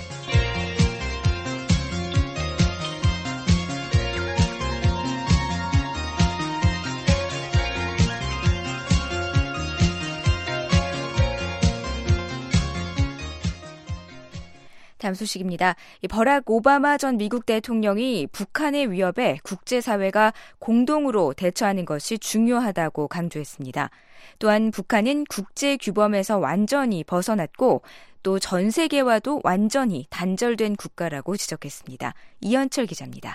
D: 다음 소식입니다. 버락 오바마 전 미국 대통령이 북한의 위협에 국제사회가 공동으로 대처하는 것이 중요하다고 강조했습니다. 또한 북한은 국제규범에서 완전히 벗어났고 또 전 세계와도 완전히 단절된 국가라고 지적했습니다. 이현철 기자입니다.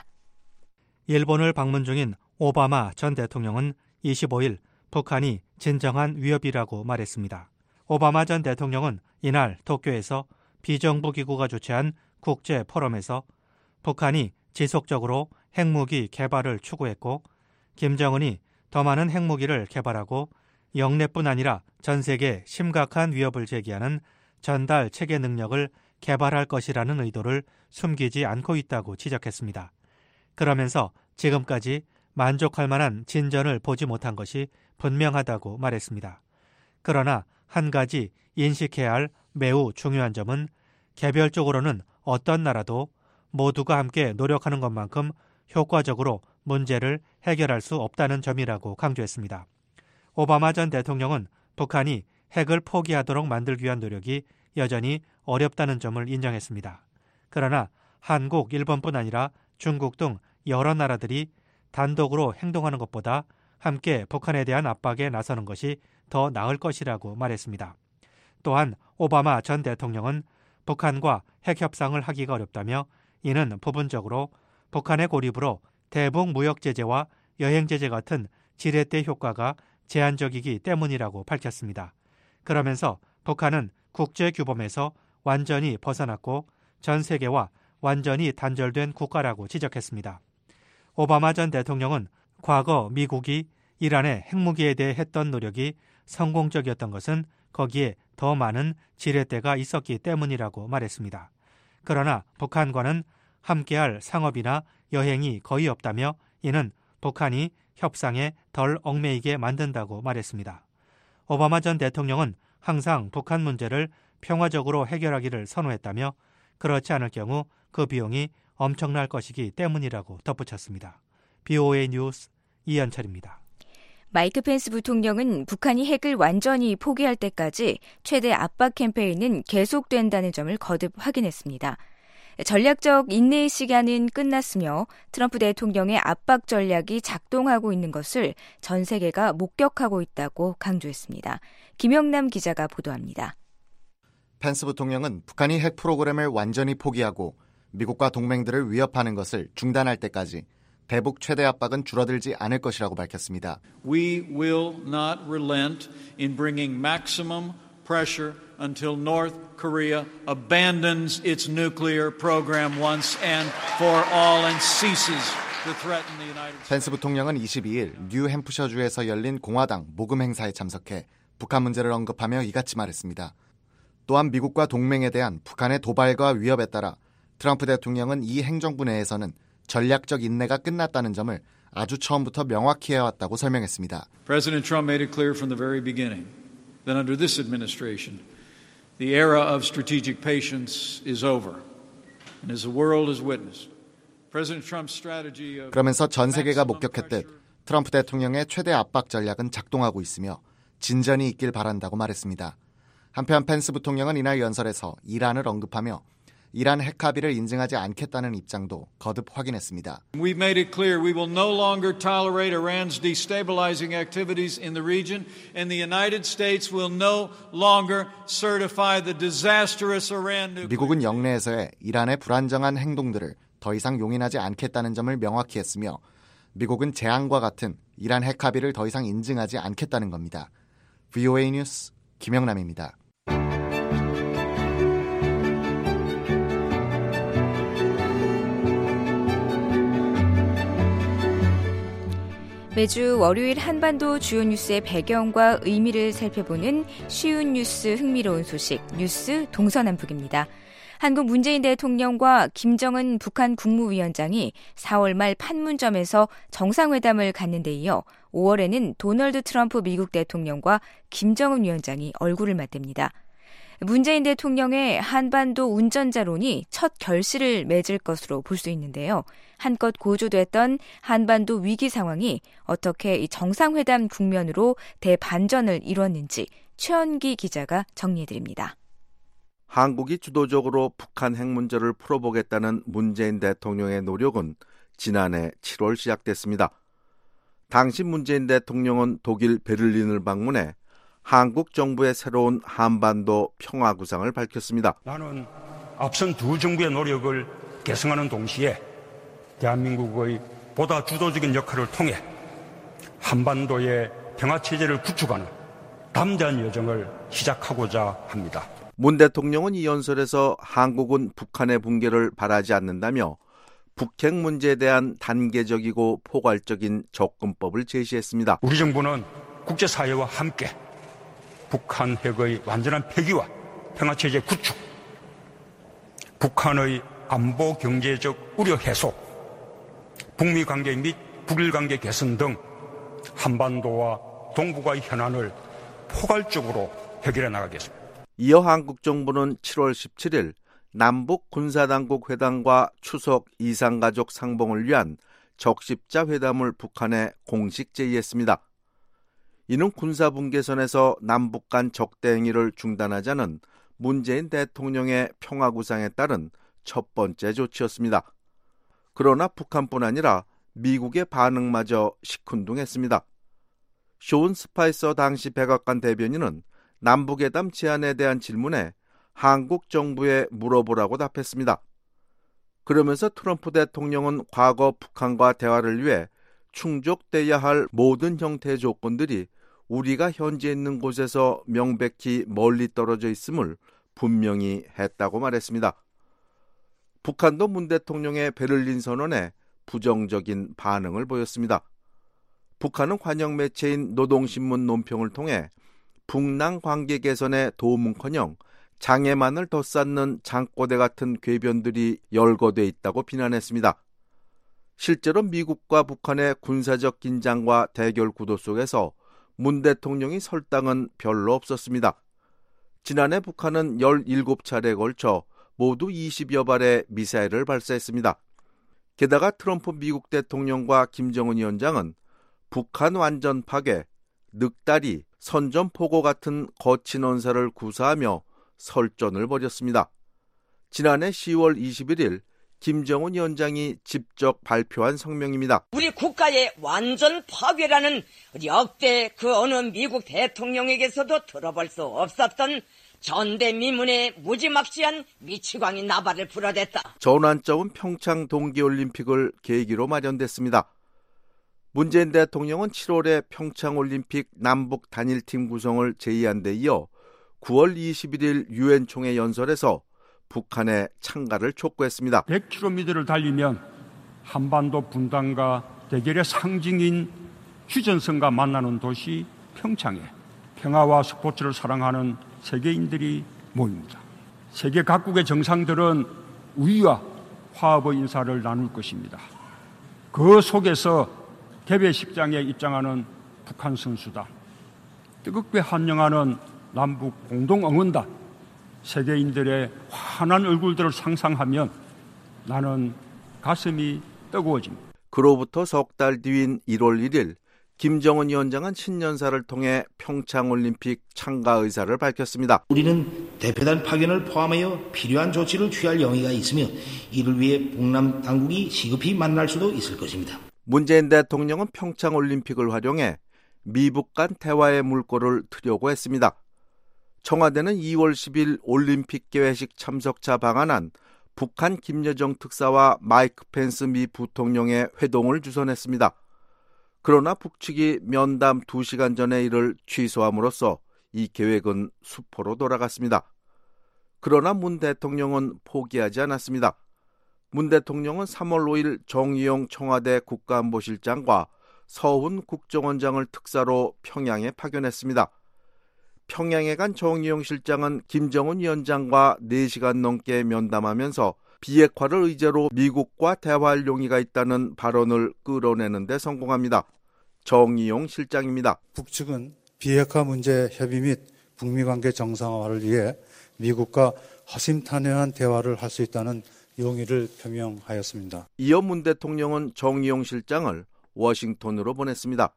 S: 일본을 방문 중인 오바마 전 대통령은 25일 북한이 진정한 위협이라고 말했습니다. 오바마 전 대통령은 이날 도쿄에서 비정부 기구가 주최한 국제 포럼에서 북한이 지속적으로 핵무기 개발을 추구했고 김정은이 더 많은 핵무기를 개발하고 영내뿐 아니라 전 세계에 심각한 위협을 제기하는 전달 체계 능력을 개발할 것이라는 의도를 숨기지 않고 있다고 지적했습니다. 그러면서 지금까지 만족할 만한 진전을 보지 못한 것이 분명하다고 말했습니다. 그러나 한 가지 인식해야 할 매우 중요한 점은 개별적으로는 어떤 나라도 모두가 함께 노력하는 것만큼 효과적으로 문제를 해결할 수 없다는 점이라고 강조했습니다. 오바마 전 대통령은 북한이 핵을 포기하도록 만들기 위한 노력이 여전히 어렵다는 점을 인정했습니다. 그러나 한국, 일본뿐 아니라 중국 등 여러 나라들이 단독으로 행동하는 것보다 함께 북한에 대한 압박에 나서는 것이 더 나을 것이라고 말했습니다. 또한 오바마 전 대통령은 북한과 핵 협상을 하기가 어렵다며 이는 부분적으로 북한의 고립으로 대북 무역 제재와 여행 제재 같은 지렛대 효과가 제한적이기 때문이라고 밝혔습니다. 그러면서 북한은 국제 규범에서 완전히 벗어났고 전 세계와 완전히 단절된 국가라고 지적했습니다. 오바마 전 대통령은 과거 미국이 이란의 핵무기에 대해 했던 노력이 성공적이었던 것은 거기에 더 많은 지렛대가 있었기 때문이라고 말했습니다. 그러나 북한과는 함께할 상업이나 여행이 거의 없다며 이는 북한이 협상에 덜 얽매이게 만든다고 말했습니다. 오바마 전 대통령은 항상 북한 문제를 평화적으로 해결하기를 선호했다며 그렇지 않을 경우 그 비용이 엄청날 것이기 때문이라고 덧붙였습니다. BOA 뉴스 이현철입니다.
D: 마이크 펜스 부통령은 북한이 핵을 완전히 포기할 때까지 최대 압박 캠페인은 계속된다는 점을 거듭 확인했습니다. 전략적 인내의 시간은 끝났으며 트럼프 대통령의 압박 전략이 작동하고 있는 것을 전 세계가 목격하고 있다고 강조했습니다. 김영남 기자가 보도합니다.
E: 펜스 부통령은 북한이 핵 프로그램을 완전히 포기하고 미국과 동맹들을 위협하는 것을 중단할 때까지 대북 최대 압박은 줄어들지 않을 것이라고 밝혔습니다.
T: We will not relent in bringing maximum pressure until North Korea abandons its nuclear program once and for all and ceases to threaten the United States.
E: 펜스 부통령은 22일 뉴햄프셔주에서 열린 공화당 모금 행사에 참석해 북한 문제를 언급하며 이같이 말했습니다. 또한 미국과 동맹에 대한 북한의 도발과 위협에 따라 트럼프 대통령은 이 행정부 내에서는 전략적 인내가 끝났다는 점을 아주 처음부터 명확히 해왔다고 설명했습니다.
T: President Trump made it clear from the very beginning that under this administration, the era of strategic patience is over. And as the world has witnessed, President Trump's strategy of
E: 그러면서 전 세계가 목격했듯 트럼프 대통령의 최대 압박 전략은 작동하고 있으며 진전이 있길 바란다고 말했습니다. 한편 펜스 부통령은 이날 연설에서 이란을 언급하며 이란 핵 합의를 인증하지 않겠다는 입장도 거듭 확인했습니다.
T: We've made it clear we will no longer tolerate Iran's destabilizing activities in the region, and the United States will no longer certify the disastrous Iran nuclear.
E: 미국은 영내에서의 이란의 불안정한 행동들을 더 이상 용인하지 않겠다는 점을 명확히 했으며 미국은 재앙과 같은 이란 핵 합의를 더 이상 인증하지 않겠다는 겁니다. VOA 뉴스 김영남입니다.
D: 매주 월요일 한반도 주요 뉴스의 배경과 의미를 살펴보는 쉬운 뉴스 흥미로운 소식 뉴스 동서남북입니다. 한국 문재인 대통령과 김정은 북한 국무위원장이 4월 말 판문점에서 정상회담을 갖는 데 이어 5월에는 도널드 트럼프 미국 대통령과 김정은 위원장이 얼굴을 맞댑니다. 문재인 대통령의 한반도 운전자론이 첫 결실을 맺을 것으로 볼 수 있는데요. 한껏 고조됐던 한반도 위기 상황이 어떻게 이 정상회담 국면으로 대반전을 이뤘는지 최원기 기자가 정리해드립니다.
U: 한국이 주도적으로 북한 핵 문제를 풀어보겠다는 문재인 대통령의 노력은 지난해 7월 시작됐습니다. 당시 문재인 대통령은 독일 베를린을 방문해 한국 정부의 새로운 한반도 평화 구상을 밝혔습니다.
V: 나는 앞선 두 정부의 노력을 계승하는 동시에 대한민국의 보다 주도적인 역할을 통해 한반도의 평화체제를 구축하는 담대한 여정을 시작하고자 합니다.
U: 문 대통령은 이 연설에서 한국은 북한의 붕괴를 바라지 않는다며 북핵 문제에 대한 단계적이고 포괄적인 접근법을 제시했습니다.
V: 우리 정부는 국제사회와 함께 북한 핵의 완전한 폐기와 평화체제 구축, 북한의 안보 경제적 우려 해소, 북미 관계 및 북일 관계 개선 등 한반도와 동북아의 현안을 포괄적으로 해결해 나가겠습니다.
U: 이어 한국 정부는 7월 17일 남북 군사당국 회담과 추석 이산가족 상봉을 위한 적십자 회담을 북한에 공식 제의했습니다. 이는 군사분계선에서 남북 간 적대 행위를 중단하자는 문재인 대통령의 평화구상에 따른 첫 번째 조치였습니다. 그러나 북한뿐 아니라 미국의 반응마저 시큰둥했습니다. 쇼온 스파이서 당시 백악관 대변인은 남북회담 제안에 대한 질문에 한국 정부에 물어보라고 답했습니다. 그러면서 트럼프 대통령은 과거 북한과 대화를 위해 충족돼야 할 모든 형태의 조건들이 우리가 현재 있는 곳에서 명백히 멀리 떨어져 있음을 분명히 했다고 말했습니다. 북한도 문 대통령의 베를린 선언에 부정적인 반응을 보였습니다. 북한은 환영 매체인 노동신문 논평을 통해 북남 관계 개선에 도움은커녕 장애만을 더 쌓는 장꼬대 같은 궤변들이 열거돼 있다고 비난했습니다. 실제로 미국과 북한의 군사적 긴장과 대결 구도 속에서 문 대통령이 설 땅은 별로 없었습니다. 지난해 북한은 17차례에 걸쳐 모두 20여 발의 미사일을 발사했습니다. 게다가 트럼프 미국 대통령과 김정은 위원장은 북한 완전 파괴, 늑다리, 선전포고 같은 거친 언사를 구사하며 설전을 벌였습니다. 지난해 10월 21일 김정은 위원장이 직접 발표한 성명입니다.
A: 우리 국가의 완전 파괴라는 역대 그 어느 미국 대통령에게서도 들어볼 수 없었던 전대미문의 무지막지한 미치광이 나발을 불어댔다.
U: 전환점은 평창 동계올림픽을 계기로 마련됐습니다. 문재인 대통령은 7월에 평창올림픽 남북 단일팀 구성을 제의한 데 이어 9월 21일 유엔 총회 연설에서 북한의 참가를 촉구했습니다.
V: 100km를 달리면 한반도 분단과 대결의 상징인 휴전선과 만나는 도시 평창에 평화와 스포츠를 사랑하는 세계인들이 모입니다. 세계 각국의 정상들은 우위와 화합의 인사를 나눌 것입니다. 그 속에서 개회식장에 입장하는 북한 선수단, 뜨겁게 환영하는 남북 공동응원단, 세계인들의 환한 얼굴들을 상상하면 나는 가슴이 뜨거워집니다.
U: 그로부터 석 달 뒤인 1월 1일 김정은 위원장은 신년사를 통해 평창올림픽 참가 의사를 밝혔습니다.
B: 우리는 대표단 파견을 포함하여 필요한 조치를 취할 용의가 있으며 이를 위해 북남 당국이 시급히 만날 수도 있을 것입니다.
U: 문재인 대통령은 평창올림픽을 활용해 미북 간 대화의 물꼬를 트려고 했습니다. 청와대는 2월 10일 올림픽 개회식 참석차 방한한 북한 김여정 특사와 마이크 펜스 미 부통령의 회동을 주선했습니다. 그러나 북측이 면담 2시간 전에 이를 취소함으로써 이 계획은 수포로 돌아갔습니다. 그러나 문 대통령은 포기하지 않았습니다. 문 대통령은 3월 5일 정의용 청와대 국가안보실장과 서훈 국정원장을 특사로 평양에 파견했습니다. 평양에 간 정의용 실장은 김정은 위원장과 4시간 넘게 면담하면서 비핵화를 의제로 미국과 대화할 용의가 있다는 발언을 끌어내는 데 성공합니다. 정의용 실장입니다.
W: 북측은 비핵화 문제 협의 및 북미 관계 정상화를 위해 미국과 허심탄회한 대화를 할 수 있다는 용의를 표명하였습니다.
U: 이어 문 대통령은 정의용 실장을 워싱턴으로 보냈습니다.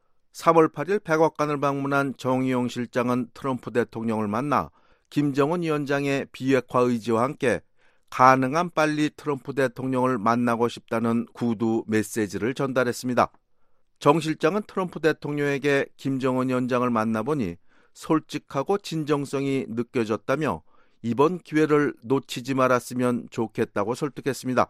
U: 3월 8일 백악관을 방문한 정의용 실장은 트럼프 대통령을 만나 김정은 위원장의 비핵화 의지와 함께 가능한 빨리 트럼프 대통령을 만나고 싶다는 구두 메시지를 전달했습니다. 정 실장은 트럼프 대통령에게 김정은 위원장을 만나보니 솔직하고 진정성이 느껴졌다며 이번 기회를 놓치지 말았으면 좋겠다고 설득했습니다.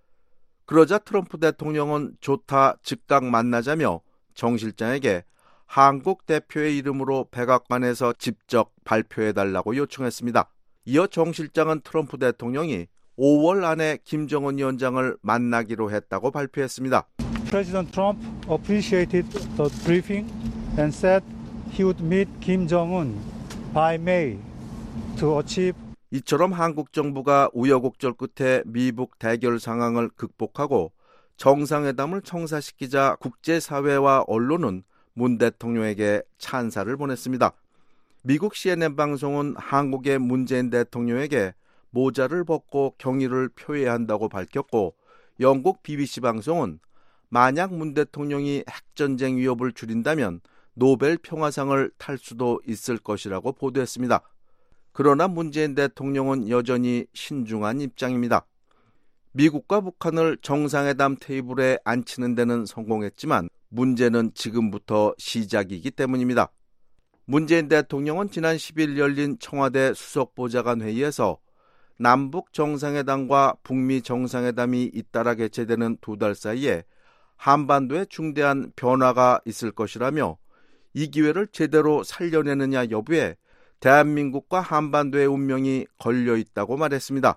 U: 그러자 트럼프 대통령은 좋다, 즉각 만나자며 정 실장에게 한국 대표의 이름으로 백악관에서 직접 발표해달라고 요청했습니다. 이어 정 실장은 트럼프 대통령이 5월 안에 김정은 위원장을 만나기로 했다고 발표했습니다.
W: President Trump appreciated the briefing and said he would meet Kim Jong-un by May to achieve.
U: 이처럼 한국 정부가 우여곡절 끝에 미북 대결 상황을 극복하고 정상회담을 성사시키자 국제사회와 언론은 문 대통령에게 찬사를 보냈습니다. 미국 CNN 방송은 한국의 문재인 대통령에게 모자를 벗고 경의를 표해야 한다고 밝혔고 영국 BBC 방송은 만약 문 대통령이 핵전쟁 위협을 줄인다면 노벨 평화상을 탈 수도 있을 것이라고 보도했습니다. 그러나 문재인 대통령은 여전히 신중한 입장입니다. 미국과 북한을 정상회담 테이블에 앉히는 데는 성공했지만 문제는 지금부터 시작이기 때문입니다. 문재인 대통령은 지난 10일 열린 청와대 수석보좌관 회의에서 남북 정상회담과 북미 정상회담이 잇따라 개최되는 2달 사이에 한반도에 중대한 변화가 있을 것이라며 이 기회를 제대로 살려내느냐 여부에 대한민국과 한반도의 운명이 걸려 있다고 말했습니다.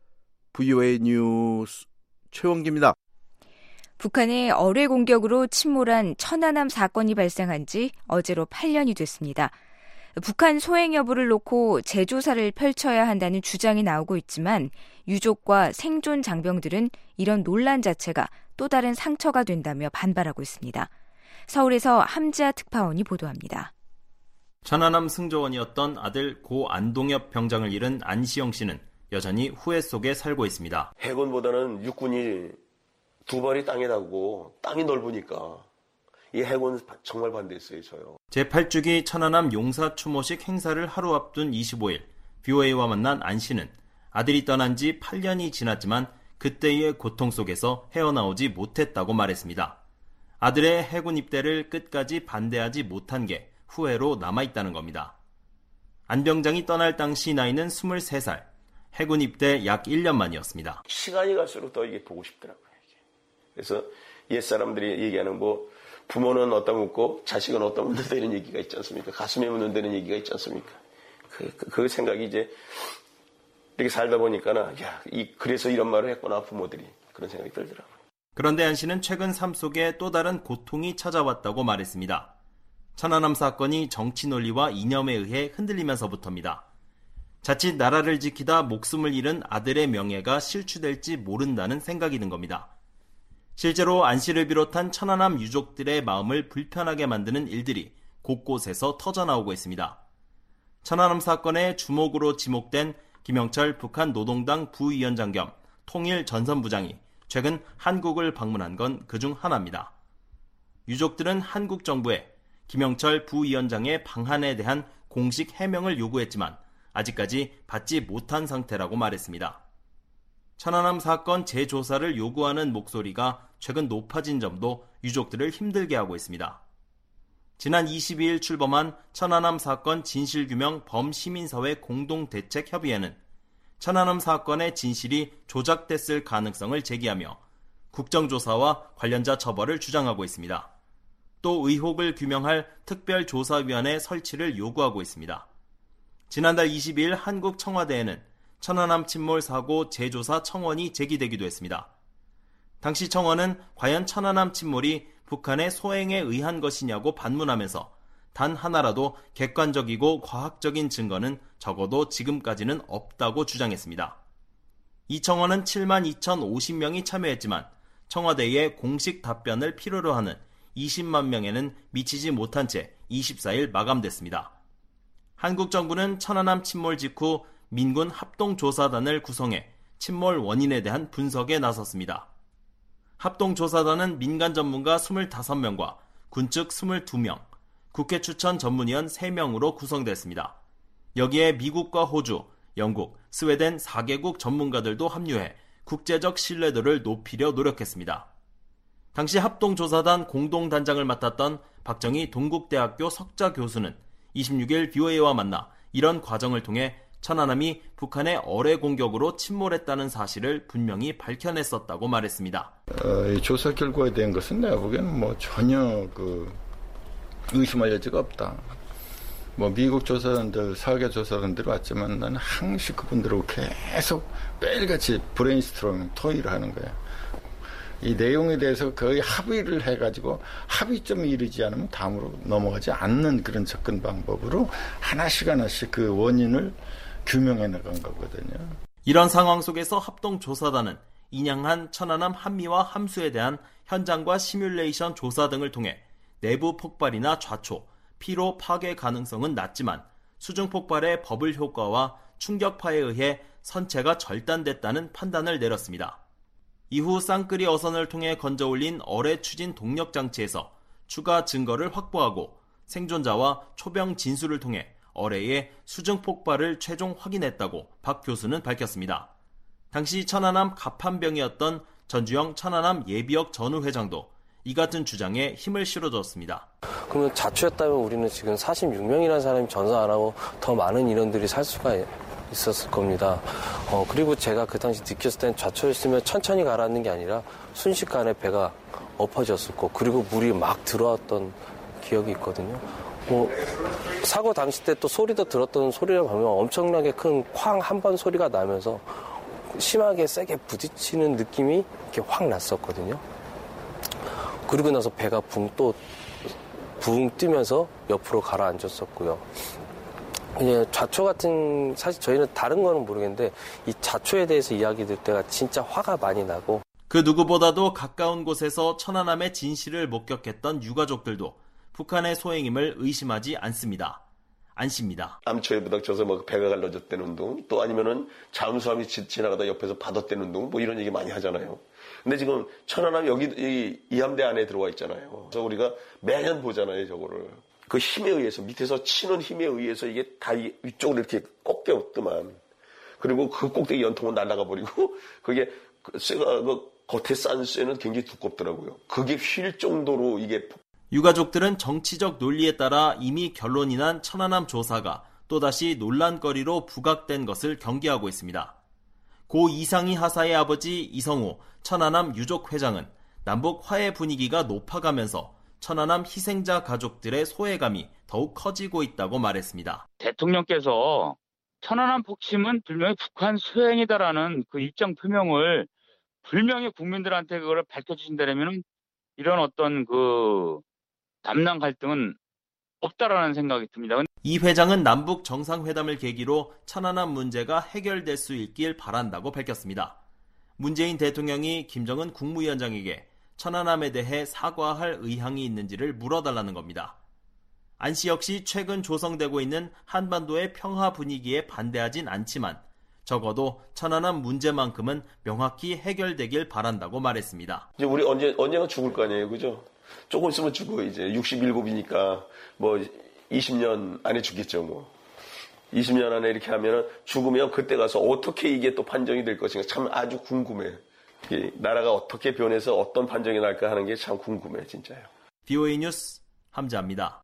U: VOA 뉴스 최원기입니다.
D: 북한의 어뢰 공격으로 침몰한 천안함 사건이 발생한 지 어제로 8년이 됐습니다. 북한 소행 여부를 놓고 재조사를 펼쳐야 한다는 주장이 나오고 있지만 유족과 생존 장병들은 이런 논란 자체가 또 다른 상처가 된다며 반발하고 있습니다. 서울에서 함지아 특파원이 보도합니다.
X: 천안함 승조원이었던 아들 고 안동엽 병장을 잃은 안시영 씨는 여전히 후회 속에 살고 있습니다.
Y: 해군보다는 육군이 두 발이 땅에 닿고 땅이 넓으니까 이 해군 정말 반대했어요. 저요.
X: 제8주기 천안함 용사 추모식 행사를 하루 앞둔 25일 BOA와 만난 안 씨는 아들이 떠난 지 8년이 지났지만 그때의 고통 속에서 헤어나오지 못했다고 말했습니다. 아들의 해군 입대를 끝까지 반대하지 못한 게 후회로 남아있다는 겁니다. 안 병장이 떠날 당시 나이는 23살, 해군 입대 약 1년 만이었습니다.
Y: 시간이 갈수록 더 이게 보고 싶더라고요. 그래서 옛사람들이 얘기하는 부모는 어디다 묻고 자식은 어디다 묻는다 이런 얘기가 있지 않습니까? 가슴에 묻는다는 얘기가 있지 않습니까? 그 생각이 이제 이렇게 살다 보니까는 그래서 이런 말을 했구나 부모들이 그런 생각이 들더라고요.
X: 그런데 안 씨는 최근 삶 속에 또 다른 고통이 찾아왔다고 말했습니다. 천안함 사건이 정치 논리와 이념에 의해 흔들리면서부터입니다. 자칫 나라를 지키다 목숨을 잃은 아들의 명예가 실추될지 모른다는 생각이 든 겁니다. 실제로 안 씨를 비롯한 천안함 유족들의 마음을 불편하게 만드는 일들이 곳곳에서 터져나오고 있습니다. 천안함 사건의 주목으로 지목된 김영철 북한 노동당 부위원장 겸 통일 전선부장이 최근 한국을 방문한 건 그중 하나입니다. 유족들은 한국 정부에 김영철 부위원장의 방한에 대한 공식 해명을 요구했지만 아직까지 받지 못한 상태라고 말했습니다. 천안함 사건 재조사를 요구하는 목소리가 최근 높아진 점도 유족들을 힘들게 하고 있습니다. 지난 22일 출범한 천안함 사건 진실규명 범시민사회 공동대책협의회는 천안함 사건의 진실이 조작됐을 가능성을 제기하며 국정조사와 관련자 처벌을 주장하고 있습니다. 또 의혹을 규명할 특별조사위원회 설치를 요구하고 있습니다. 지난달 22일 한국 청와대에는 천안함 침몰 사고 재조사 청원이 제기되기도 했습니다. 당시 청원은 과연 천안함 침몰이 북한의 소행에 의한 것이냐고 반문하면서 단 하나라도 객관적이고 과학적인 증거는 적어도 지금까지는 없다고 주장했습니다. 이 청원은 72,050명이 참여했지만 청와대의 공식 답변을 필요로 하는 20만 명에는 미치지 못한 채 24일 마감됐습니다. 한국 정부는 천안함 침몰 직후 민군 합동조사단을 구성해 침몰 원인에 대한 분석에 나섰습니다. 합동조사단은 민간 전문가 25명과 군측 22명, 국회 추천 전문위원 3명으로 구성됐습니다. 여기에 미국과 호주, 영국, 스웨덴 4개국 전문가들도 합류해 국제적 신뢰도를 높이려 노력했습니다. 당시 합동조사단 공동단장을 맡았던 박정희 동국대학교 석좌 교수는 26일 VOA와 만나 이런 과정을 통해 천안함이 북한의 어뢰 공격으로 침몰했다는 사실을 분명히 밝혀냈었다고 말했습니다.
F: 이 조사 결과에 대한 것은 내가 보기에는 전혀 의심할 여지가 없다. 미국 조사단들, 사계 조사단들이 왔지만 나는 항시 그분들하고 계속 매일같이 브레인스토밍, 토의를 하는 거야. 이 내용에 대해서 거의 합의를 해가지고 합의점에 이르지 않으면 다음으로 넘어가지 않는 그런 접근 방법으로 하나씩 그 원인을 규명해 나간 거거든요.
X: 이런 상황 속에서 합동조사단은 인양한 천안함 함미와 함수에 대한 현장과 시뮬레이션 조사 등을 통해 내부 폭발이나 좌초, 피로 파괴 가능성은 낮지만 수중 폭발의 버블 효과와 충격파에 의해 선체가 절단됐다는 판단을 내렸습니다. 이후 쌍끌이 어선을 통해 건져 올린 어뢰 추진 동력 장치에서 추가 증거를 확보하고 생존자와 초병 진술을 통해 어뢰의 수중 폭발을 최종 확인했다고 박 교수는 밝혔습니다. 당시 천안함 갑판병이었던 전주영 천안함 예비역 전우 회장도 이 같은 주장에 힘을 실어줬습니다.
G: 그러면 자초였다면 우리는 지금 46명이라는 사람이 전사 안 하고 더 많은 인원들이 살 수가 있었을 겁니다. 그리고 제가 그 당시 느꼈을 땐 좌초였으면 천천히 가라앉는 게 아니라 순식간에 배가 엎어졌었고 그리고 물이 막 들어왔던 기억이 있거든요. 사고 당시 때 또 소리도 들었던 소리를 보면 엄청나게 큰 쾅 한 번 소리가 나면서 심하게 세게 부딪히는 느낌이 이렇게 확 났었거든요. 그리고 나서 배가 붕 뜨면서 옆으로 가라앉았었고요. 이제 좌초 같은, 사실 저희는 다른 거는 모르겠는데 이 좌초에 대해서 이야기 들 때가 진짜 화가 많이 나고
X: 그 누구보다도 가까운 곳에서 천안함의 진실을 목격했던 유가족들도 북한의 소행임을 의심하지 않습니다. 안십니다.
Y: 암초에 부닥쳐서 배가 갈라졌다는 둥, 또 아니면은 잠수함이 지나가다 옆에서 받았다는 둥, 이런 얘기 많이 하잖아요. 근데 지금 천안함이 여기 이 함대 안에 들어와 있잖아요. 그래서 우리가 매년 보잖아요, 저거를. 그 힘에 의해서, 밑에서 치는 힘에 의해서 이게 다 위쪽으로 이렇게 꺾였더만. 그리고 그 꼭대기 연통은 날아가 버리고 그게 쇠가 겉에 싼 쇠는 굉장히 두껍더라고요. 그게 휠 정도로 이게.
X: 유가족들은 정치적 논리에 따라 이미 결론이 난 천안함 조사가 또다시 논란거리로 부각된 것을 경계하고 있습니다. 고 이상희 하사의 아버지 이성호 천안함 유족 회장은 남북 화해 분위기가 높아가면서 천안함 희생자 가족들의 소외감이 더욱 커지고 있다고 말했습니다.
H: 대통령께서 천안함 폭침은 분명히 북한 소행이다라는 그 입장 표명을 분명히 국민들한테 그걸 밝혀주신다면 이런 어떤 그 담남 갈등은 없다라는 생각이 듭니다.
X: 이 회장은 남북 정상회담을 계기로 천안함 문제가 해결될 수 있길 바란다고 밝혔습니다. 문재인 대통령이 김정은 국무위원장에게 천안함에 대해 사과할 의향이 있는지를 물어달라는 겁니다. 안 씨 역시 최근 조성되고 있는 한반도의 평화 분위기에 반대하진 않지만 적어도 천안함 문제만큼은 명확히 해결되길 바란다고 말했습니다.
Y: 이제 우리 언젠가 죽을 거 아니에요, 그죠? 조금 있으면 죽어. 이제 67이니까 뭐 20년 안에 죽겠죠, 뭐. 20년 안에 이렇게 하면은 죽으면 그때 가서 어떻게 이게 또 판정이 될 것인가 참 아주 궁금해요. 나라가 어떻게 변해서 어떤 판정이 날까 하는 게 참 궁금해요, 진짜요.
X: BOA 뉴스 함자입니다.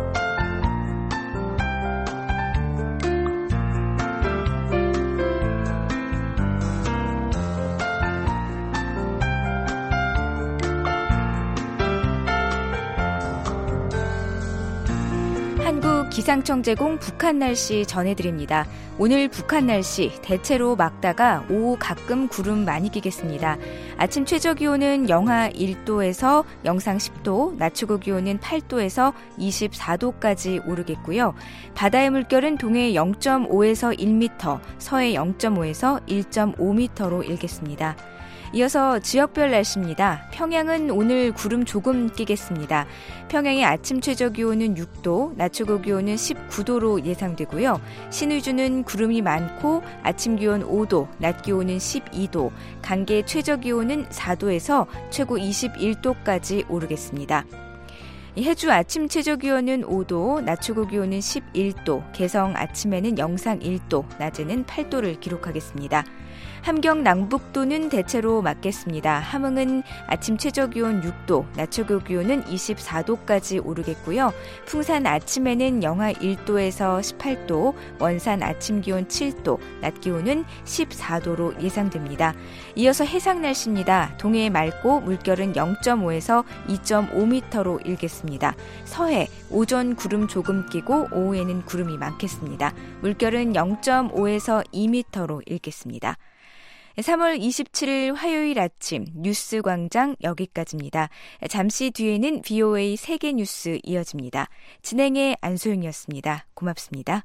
D: 기상청 제공 북한 날씨 전해드립니다. 오늘 북한 날씨 대체로 맑다가 오후 가끔 구름 많이 끼겠습니다. 아침 최저기온은 영하 1도에서 영상 10도, 낮 최고기온은 8도에서 24도까지 오르겠고요. 바다의 물결은 동해 0.5에서 1m, 서해 0.5에서 1.5m로 일겠습니다. 이어서 지역별 날씨입니다. 평양은 오늘 구름 조금 끼겠습니다. 평양의 아침 최저기온은 6도, 낮 최고기온은 19도로 예상되고요. 신의주는 구름이 많고 아침 기온 5도, 낮 기온은 12도, 간계 최저기온은 4도에서 최고 21도까지 오르겠습니다. 해주 아침 최저기온은 5도, 낮 최고기온은 11도, 개성 아침에는 영상 1도, 낮에는 8도를 기록하겠습니다. 함경 남북도는 대체로 맑겠습니다. 함흥은 아침 최저기온 6도, 낮 최고기온은 24도까지 오르겠고요. 풍산 아침에는 영하 1도에서 18도, 원산 아침 기온 7도, 낮 기온은 14도로 예상됩니다. 이어서 해상 날씨입니다. 동해 맑고 물결은 0.5에서 2.5m로 일겠습니다. 서해 오전 구름 조금 끼고 오후에는 구름이 많겠습니다. 물결은 0.5에서 2m로 일겠습니다. 3월 27일 화요일 아침 뉴스 광장 여기까지입니다. 잠시 뒤에는 BOA 세계 뉴스 이어집니다. 진행의 안소영이었습니다. 고맙습니다.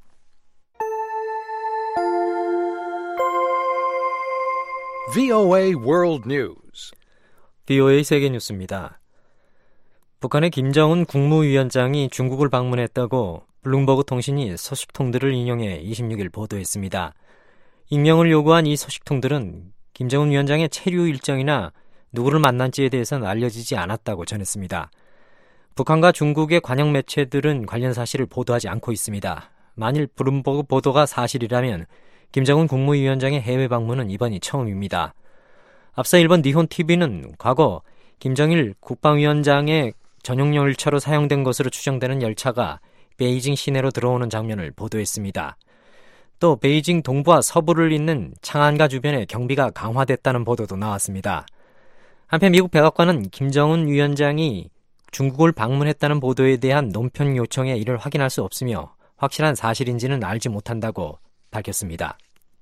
I: VOA World News.
J: BOA 세계 뉴스입니다. 북한의 김정은 국무위원장이 중국을 방문했다고 블룸버그 통신이 소식통들을 인용해 26일 보도했습니다. 익명을 요구한 이 소식통들은 김정은 위원장의 체류 일정이나 누구를 만난지에 대해서는 알려지지 않았다고 전했습니다. 북한과 중국의 관영 매체들은 관련 사실을 보도하지 않고 있습니다. 만일 블룸버그 보도가 사실이라면 김정은 국무위원장의 해외 방문은 이번이 처음입니다. 앞서 일본 니혼TV는 과거 김정일 국방위원장의 전용 열차로 사용된 것으로 추정되는 열차가 베이징 시내로 들어오는 장면을 보도했습니다. 또 베이징 동부와 서부를 잇는 창안가 주변에 경비가 강화됐다는 보도도 나왔습니다. 한편 미국 백악관은 김정은 위원장이 중국을 방문했다는 보도에 대한 논평 요청에 이를 확인할 수 없으며 확실한 사실인지는 알지 못한다고 밝혔습니다.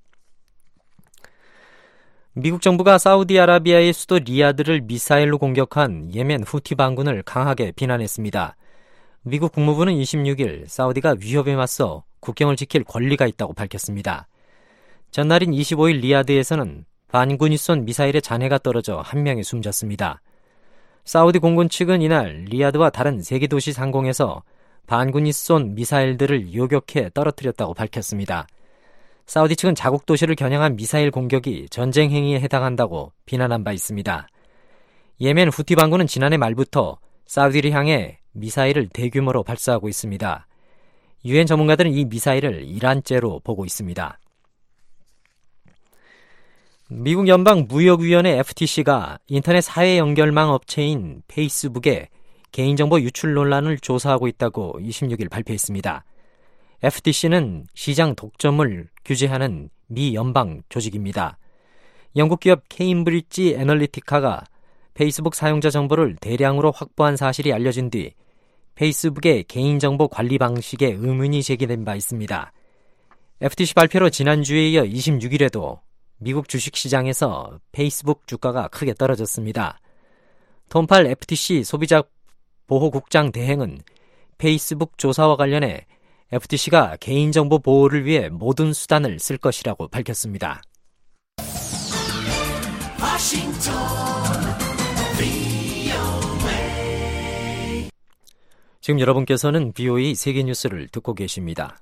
J: 미국 정부가 사우디아라비아의 수도 리야드를 미사일로 공격한 예멘 후티 반군을 강하게 비난했습니다. 미국 국무부는 26일 사우디가 위협에 맞서 국경을 지킬 권리가 있다고 밝혔습니다. 전날인 25일 리야드에서는 반군이 쏜 미사일의 잔해가 떨어져 한 명이 숨졌습니다. 사우디 공군 측은 이날 리야드와 다른 3개 도시 상공에서 반군이 쏜 미사일들을 요격해 떨어뜨렸다고 밝혔습니다. 사우디 측은 자국 도시를 겨냥한 미사일 공격이 전쟁 행위에 해당한다고 비난한 바 있습니다. 예멘 후티 반군은 지난해 말부터 사우디를 향해 미사일을 대규모로 발사하고 있습니다. 유엔 전문가들은 이 미사일을 이란죄로 보고 있습니다. 미국 연방무역위원회 FTC가 인터넷 사회 연결망 업체인 페이스북의 개인정보 유출 논란을 조사하고 있다고 26일 발표했습니다. FTC는 시장 독점을 규제하는 미 연방 조직입니다. 영국 기업 케임브리지 애널리티카가 페이스북 사용자 정보를 대량으로 확보한 사실이 알려진 뒤 페이스북의 개인정보 관리 방식에 의문이 제기된 바 있습니다. FTC 발표로 지난주에 이어 26일에도 미국 주식시장에서 페이스북 주가가 크게 떨어졌습니다. 톰팔 FTC 소비자보호국장 대행은 페이스북 조사와 관련해 FTC가 개인정보 보호를 위해 모든 수단을 쓸 것이라고 밝혔습니다. 지금 여러분께서는 BOE 세계뉴스를 듣고 계십니다.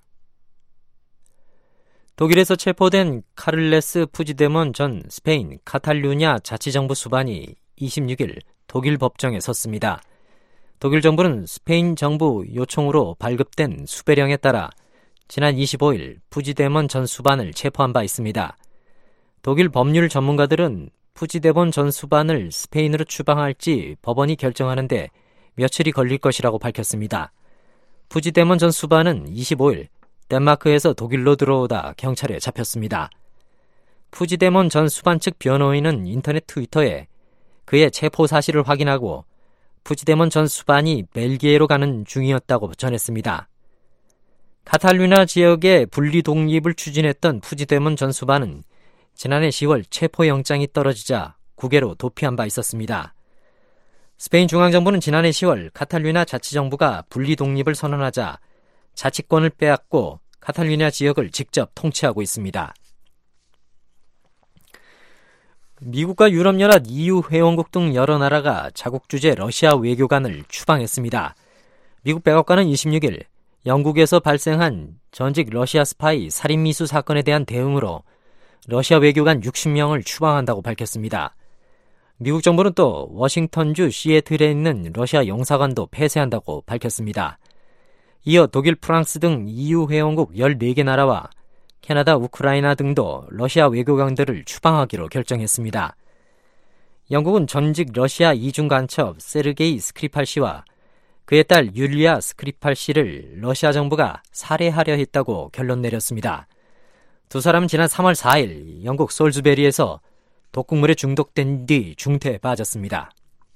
J: 독일에서 체포된 카를레스 푸지데몬 전 스페인 카탈루냐 자치정부 수반이 26일 독일 법정에 섰습니다. 독일 정부는 스페인 정부 요청으로 발급된 수배령에 따라 지난 25일 푸지데몬 전 수반을 체포한 바 있습니다. 독일 법률 전문가들은 푸지데몬 전 수반을 스페인으로 추방할지 법원이 결정하는데 며칠이 걸릴 것이라고 밝혔습니다. 푸지데몬 전 수반은 25일 덴마크에서 독일로 들어오다 경찰에 잡혔습니다. 푸지데몬 전 수반 측 변호인은 인터넷 트위터에 그의 체포 사실을 확인하고 푸지데몬 전 수반이 벨기에로 가는 중이었다고 전했습니다. 카탈루냐 지역의 분리 독립을 추진했던 푸지데몬 전 수반은 지난해 10월 체포영장이 떨어지자 국외로 도피한 바 있었습니다. 스페인 중앙정부는 지난해 10월 카탈루냐 자치정부가 분리 독립을 선언하자 자치권을 빼앗고 카탈루냐 지역을 직접 통치하고 있습니다. 미국과 유럽연합 EU 회원국 등 여러 나라가 자국 주재 러시아 외교관을 추방했습니다. 미국 백악관은 26일 영국에서 발생한 전직 러시아 스파이 살인미수 사건에 대한 대응으로 러시아 외교관 60명을 추방한다고 밝혔습니다. 미국 정부는 또 워싱턴주 시애틀에 있는 러시아 영사관도 폐쇄한다고 밝혔습니다. 이어 독일, 프랑스 등 EU 회원국 14개 나라와 캐나다, 우크라이나 등도 러시아 외교관들을 추방하기로 결정했습니다. 영국은 전직 러시아 이중간첩 세르게이 스크리팔 씨와 그의 딸 율리아 스크리팔 씨를 러시아 정부가 살해하려 했다고 결론 내렸습니다. 두 사람은 지난 3월 4일 영국 솔즈베리에서 독극물에 중독된 뒤 중태에 빠졌습니다.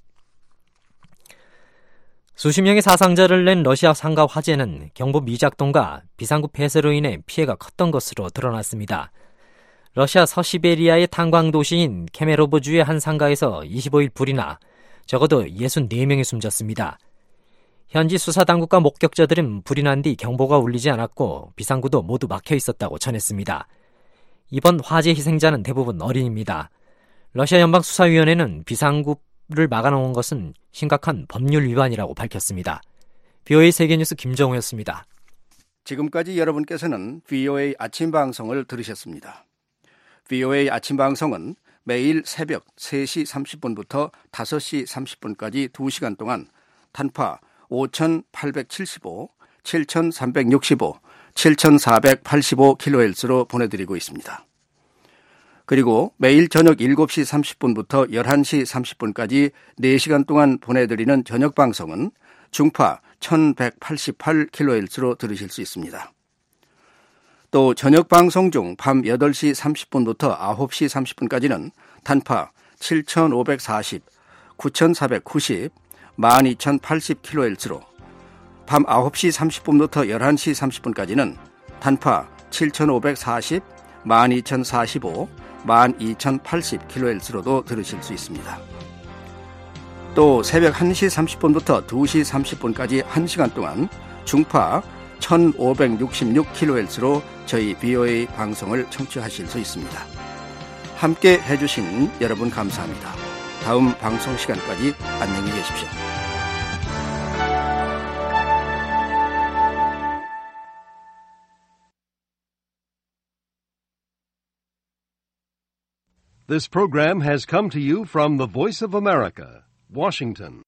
J: 수십 명의 사상자를 낸 러시아 상가 화재는 경보 미작동과 비상구 폐쇄로 인해 피해가 컸던 것으로 드러났습니다. 러시아 서시베리아의 탄광도시인 케메로보주의 한 상가에서 25일 불이 나 적어도 64명이 숨졌습니다. 현지 수사당국과 목격자들은 불이 난 뒤 경보가 울리지 않았고 비상구도 모두 막혀 있었다고 전했습니다. 이번 화재 희생자는 대부분 어린입니다. 러시아 연방수사위원회는 비상구를 막아놓은 것은 심각한 법률 위반이라고 밝혔습니다. BOA 세계뉴스 김정우였습니다.
K: 지금까지 여러분께서는 BOA 아침 방송을 들으셨습니다. BOA 아침 방송은 매일 새벽 3시 30분부터 5시 30분까지 2시간 동안 단파 5,875, 7,365, 7,485kHz로 보내드리고 있습니다. 그리고 매일 저녁 7시 30분부터 11시 30분까지 4시간 동안 보내드리는 저녁 방송은 중파 1188kHz로 들으실 수 있습니다. 또 저녁 방송 중 밤 8시 30분부터 9시 30분까지는 단파 7540, 9490, 12080kHz로 밤 9시 30분부터 11시 30분까지는 단파 7540, 12045, 12080kHz로도 들으실 수 있습니다. 또 새벽 1시 30분부터 2시 30분까지 1시간 동안 중파 1566kHz로 저희 BOA 방송을 청취하실 수 있습니다. 함께 해주신 여러분 감사합니다. 다음 방송 시간까지 안녕히 계십시오.
L: This program has come to you from the Voice of America, Washington.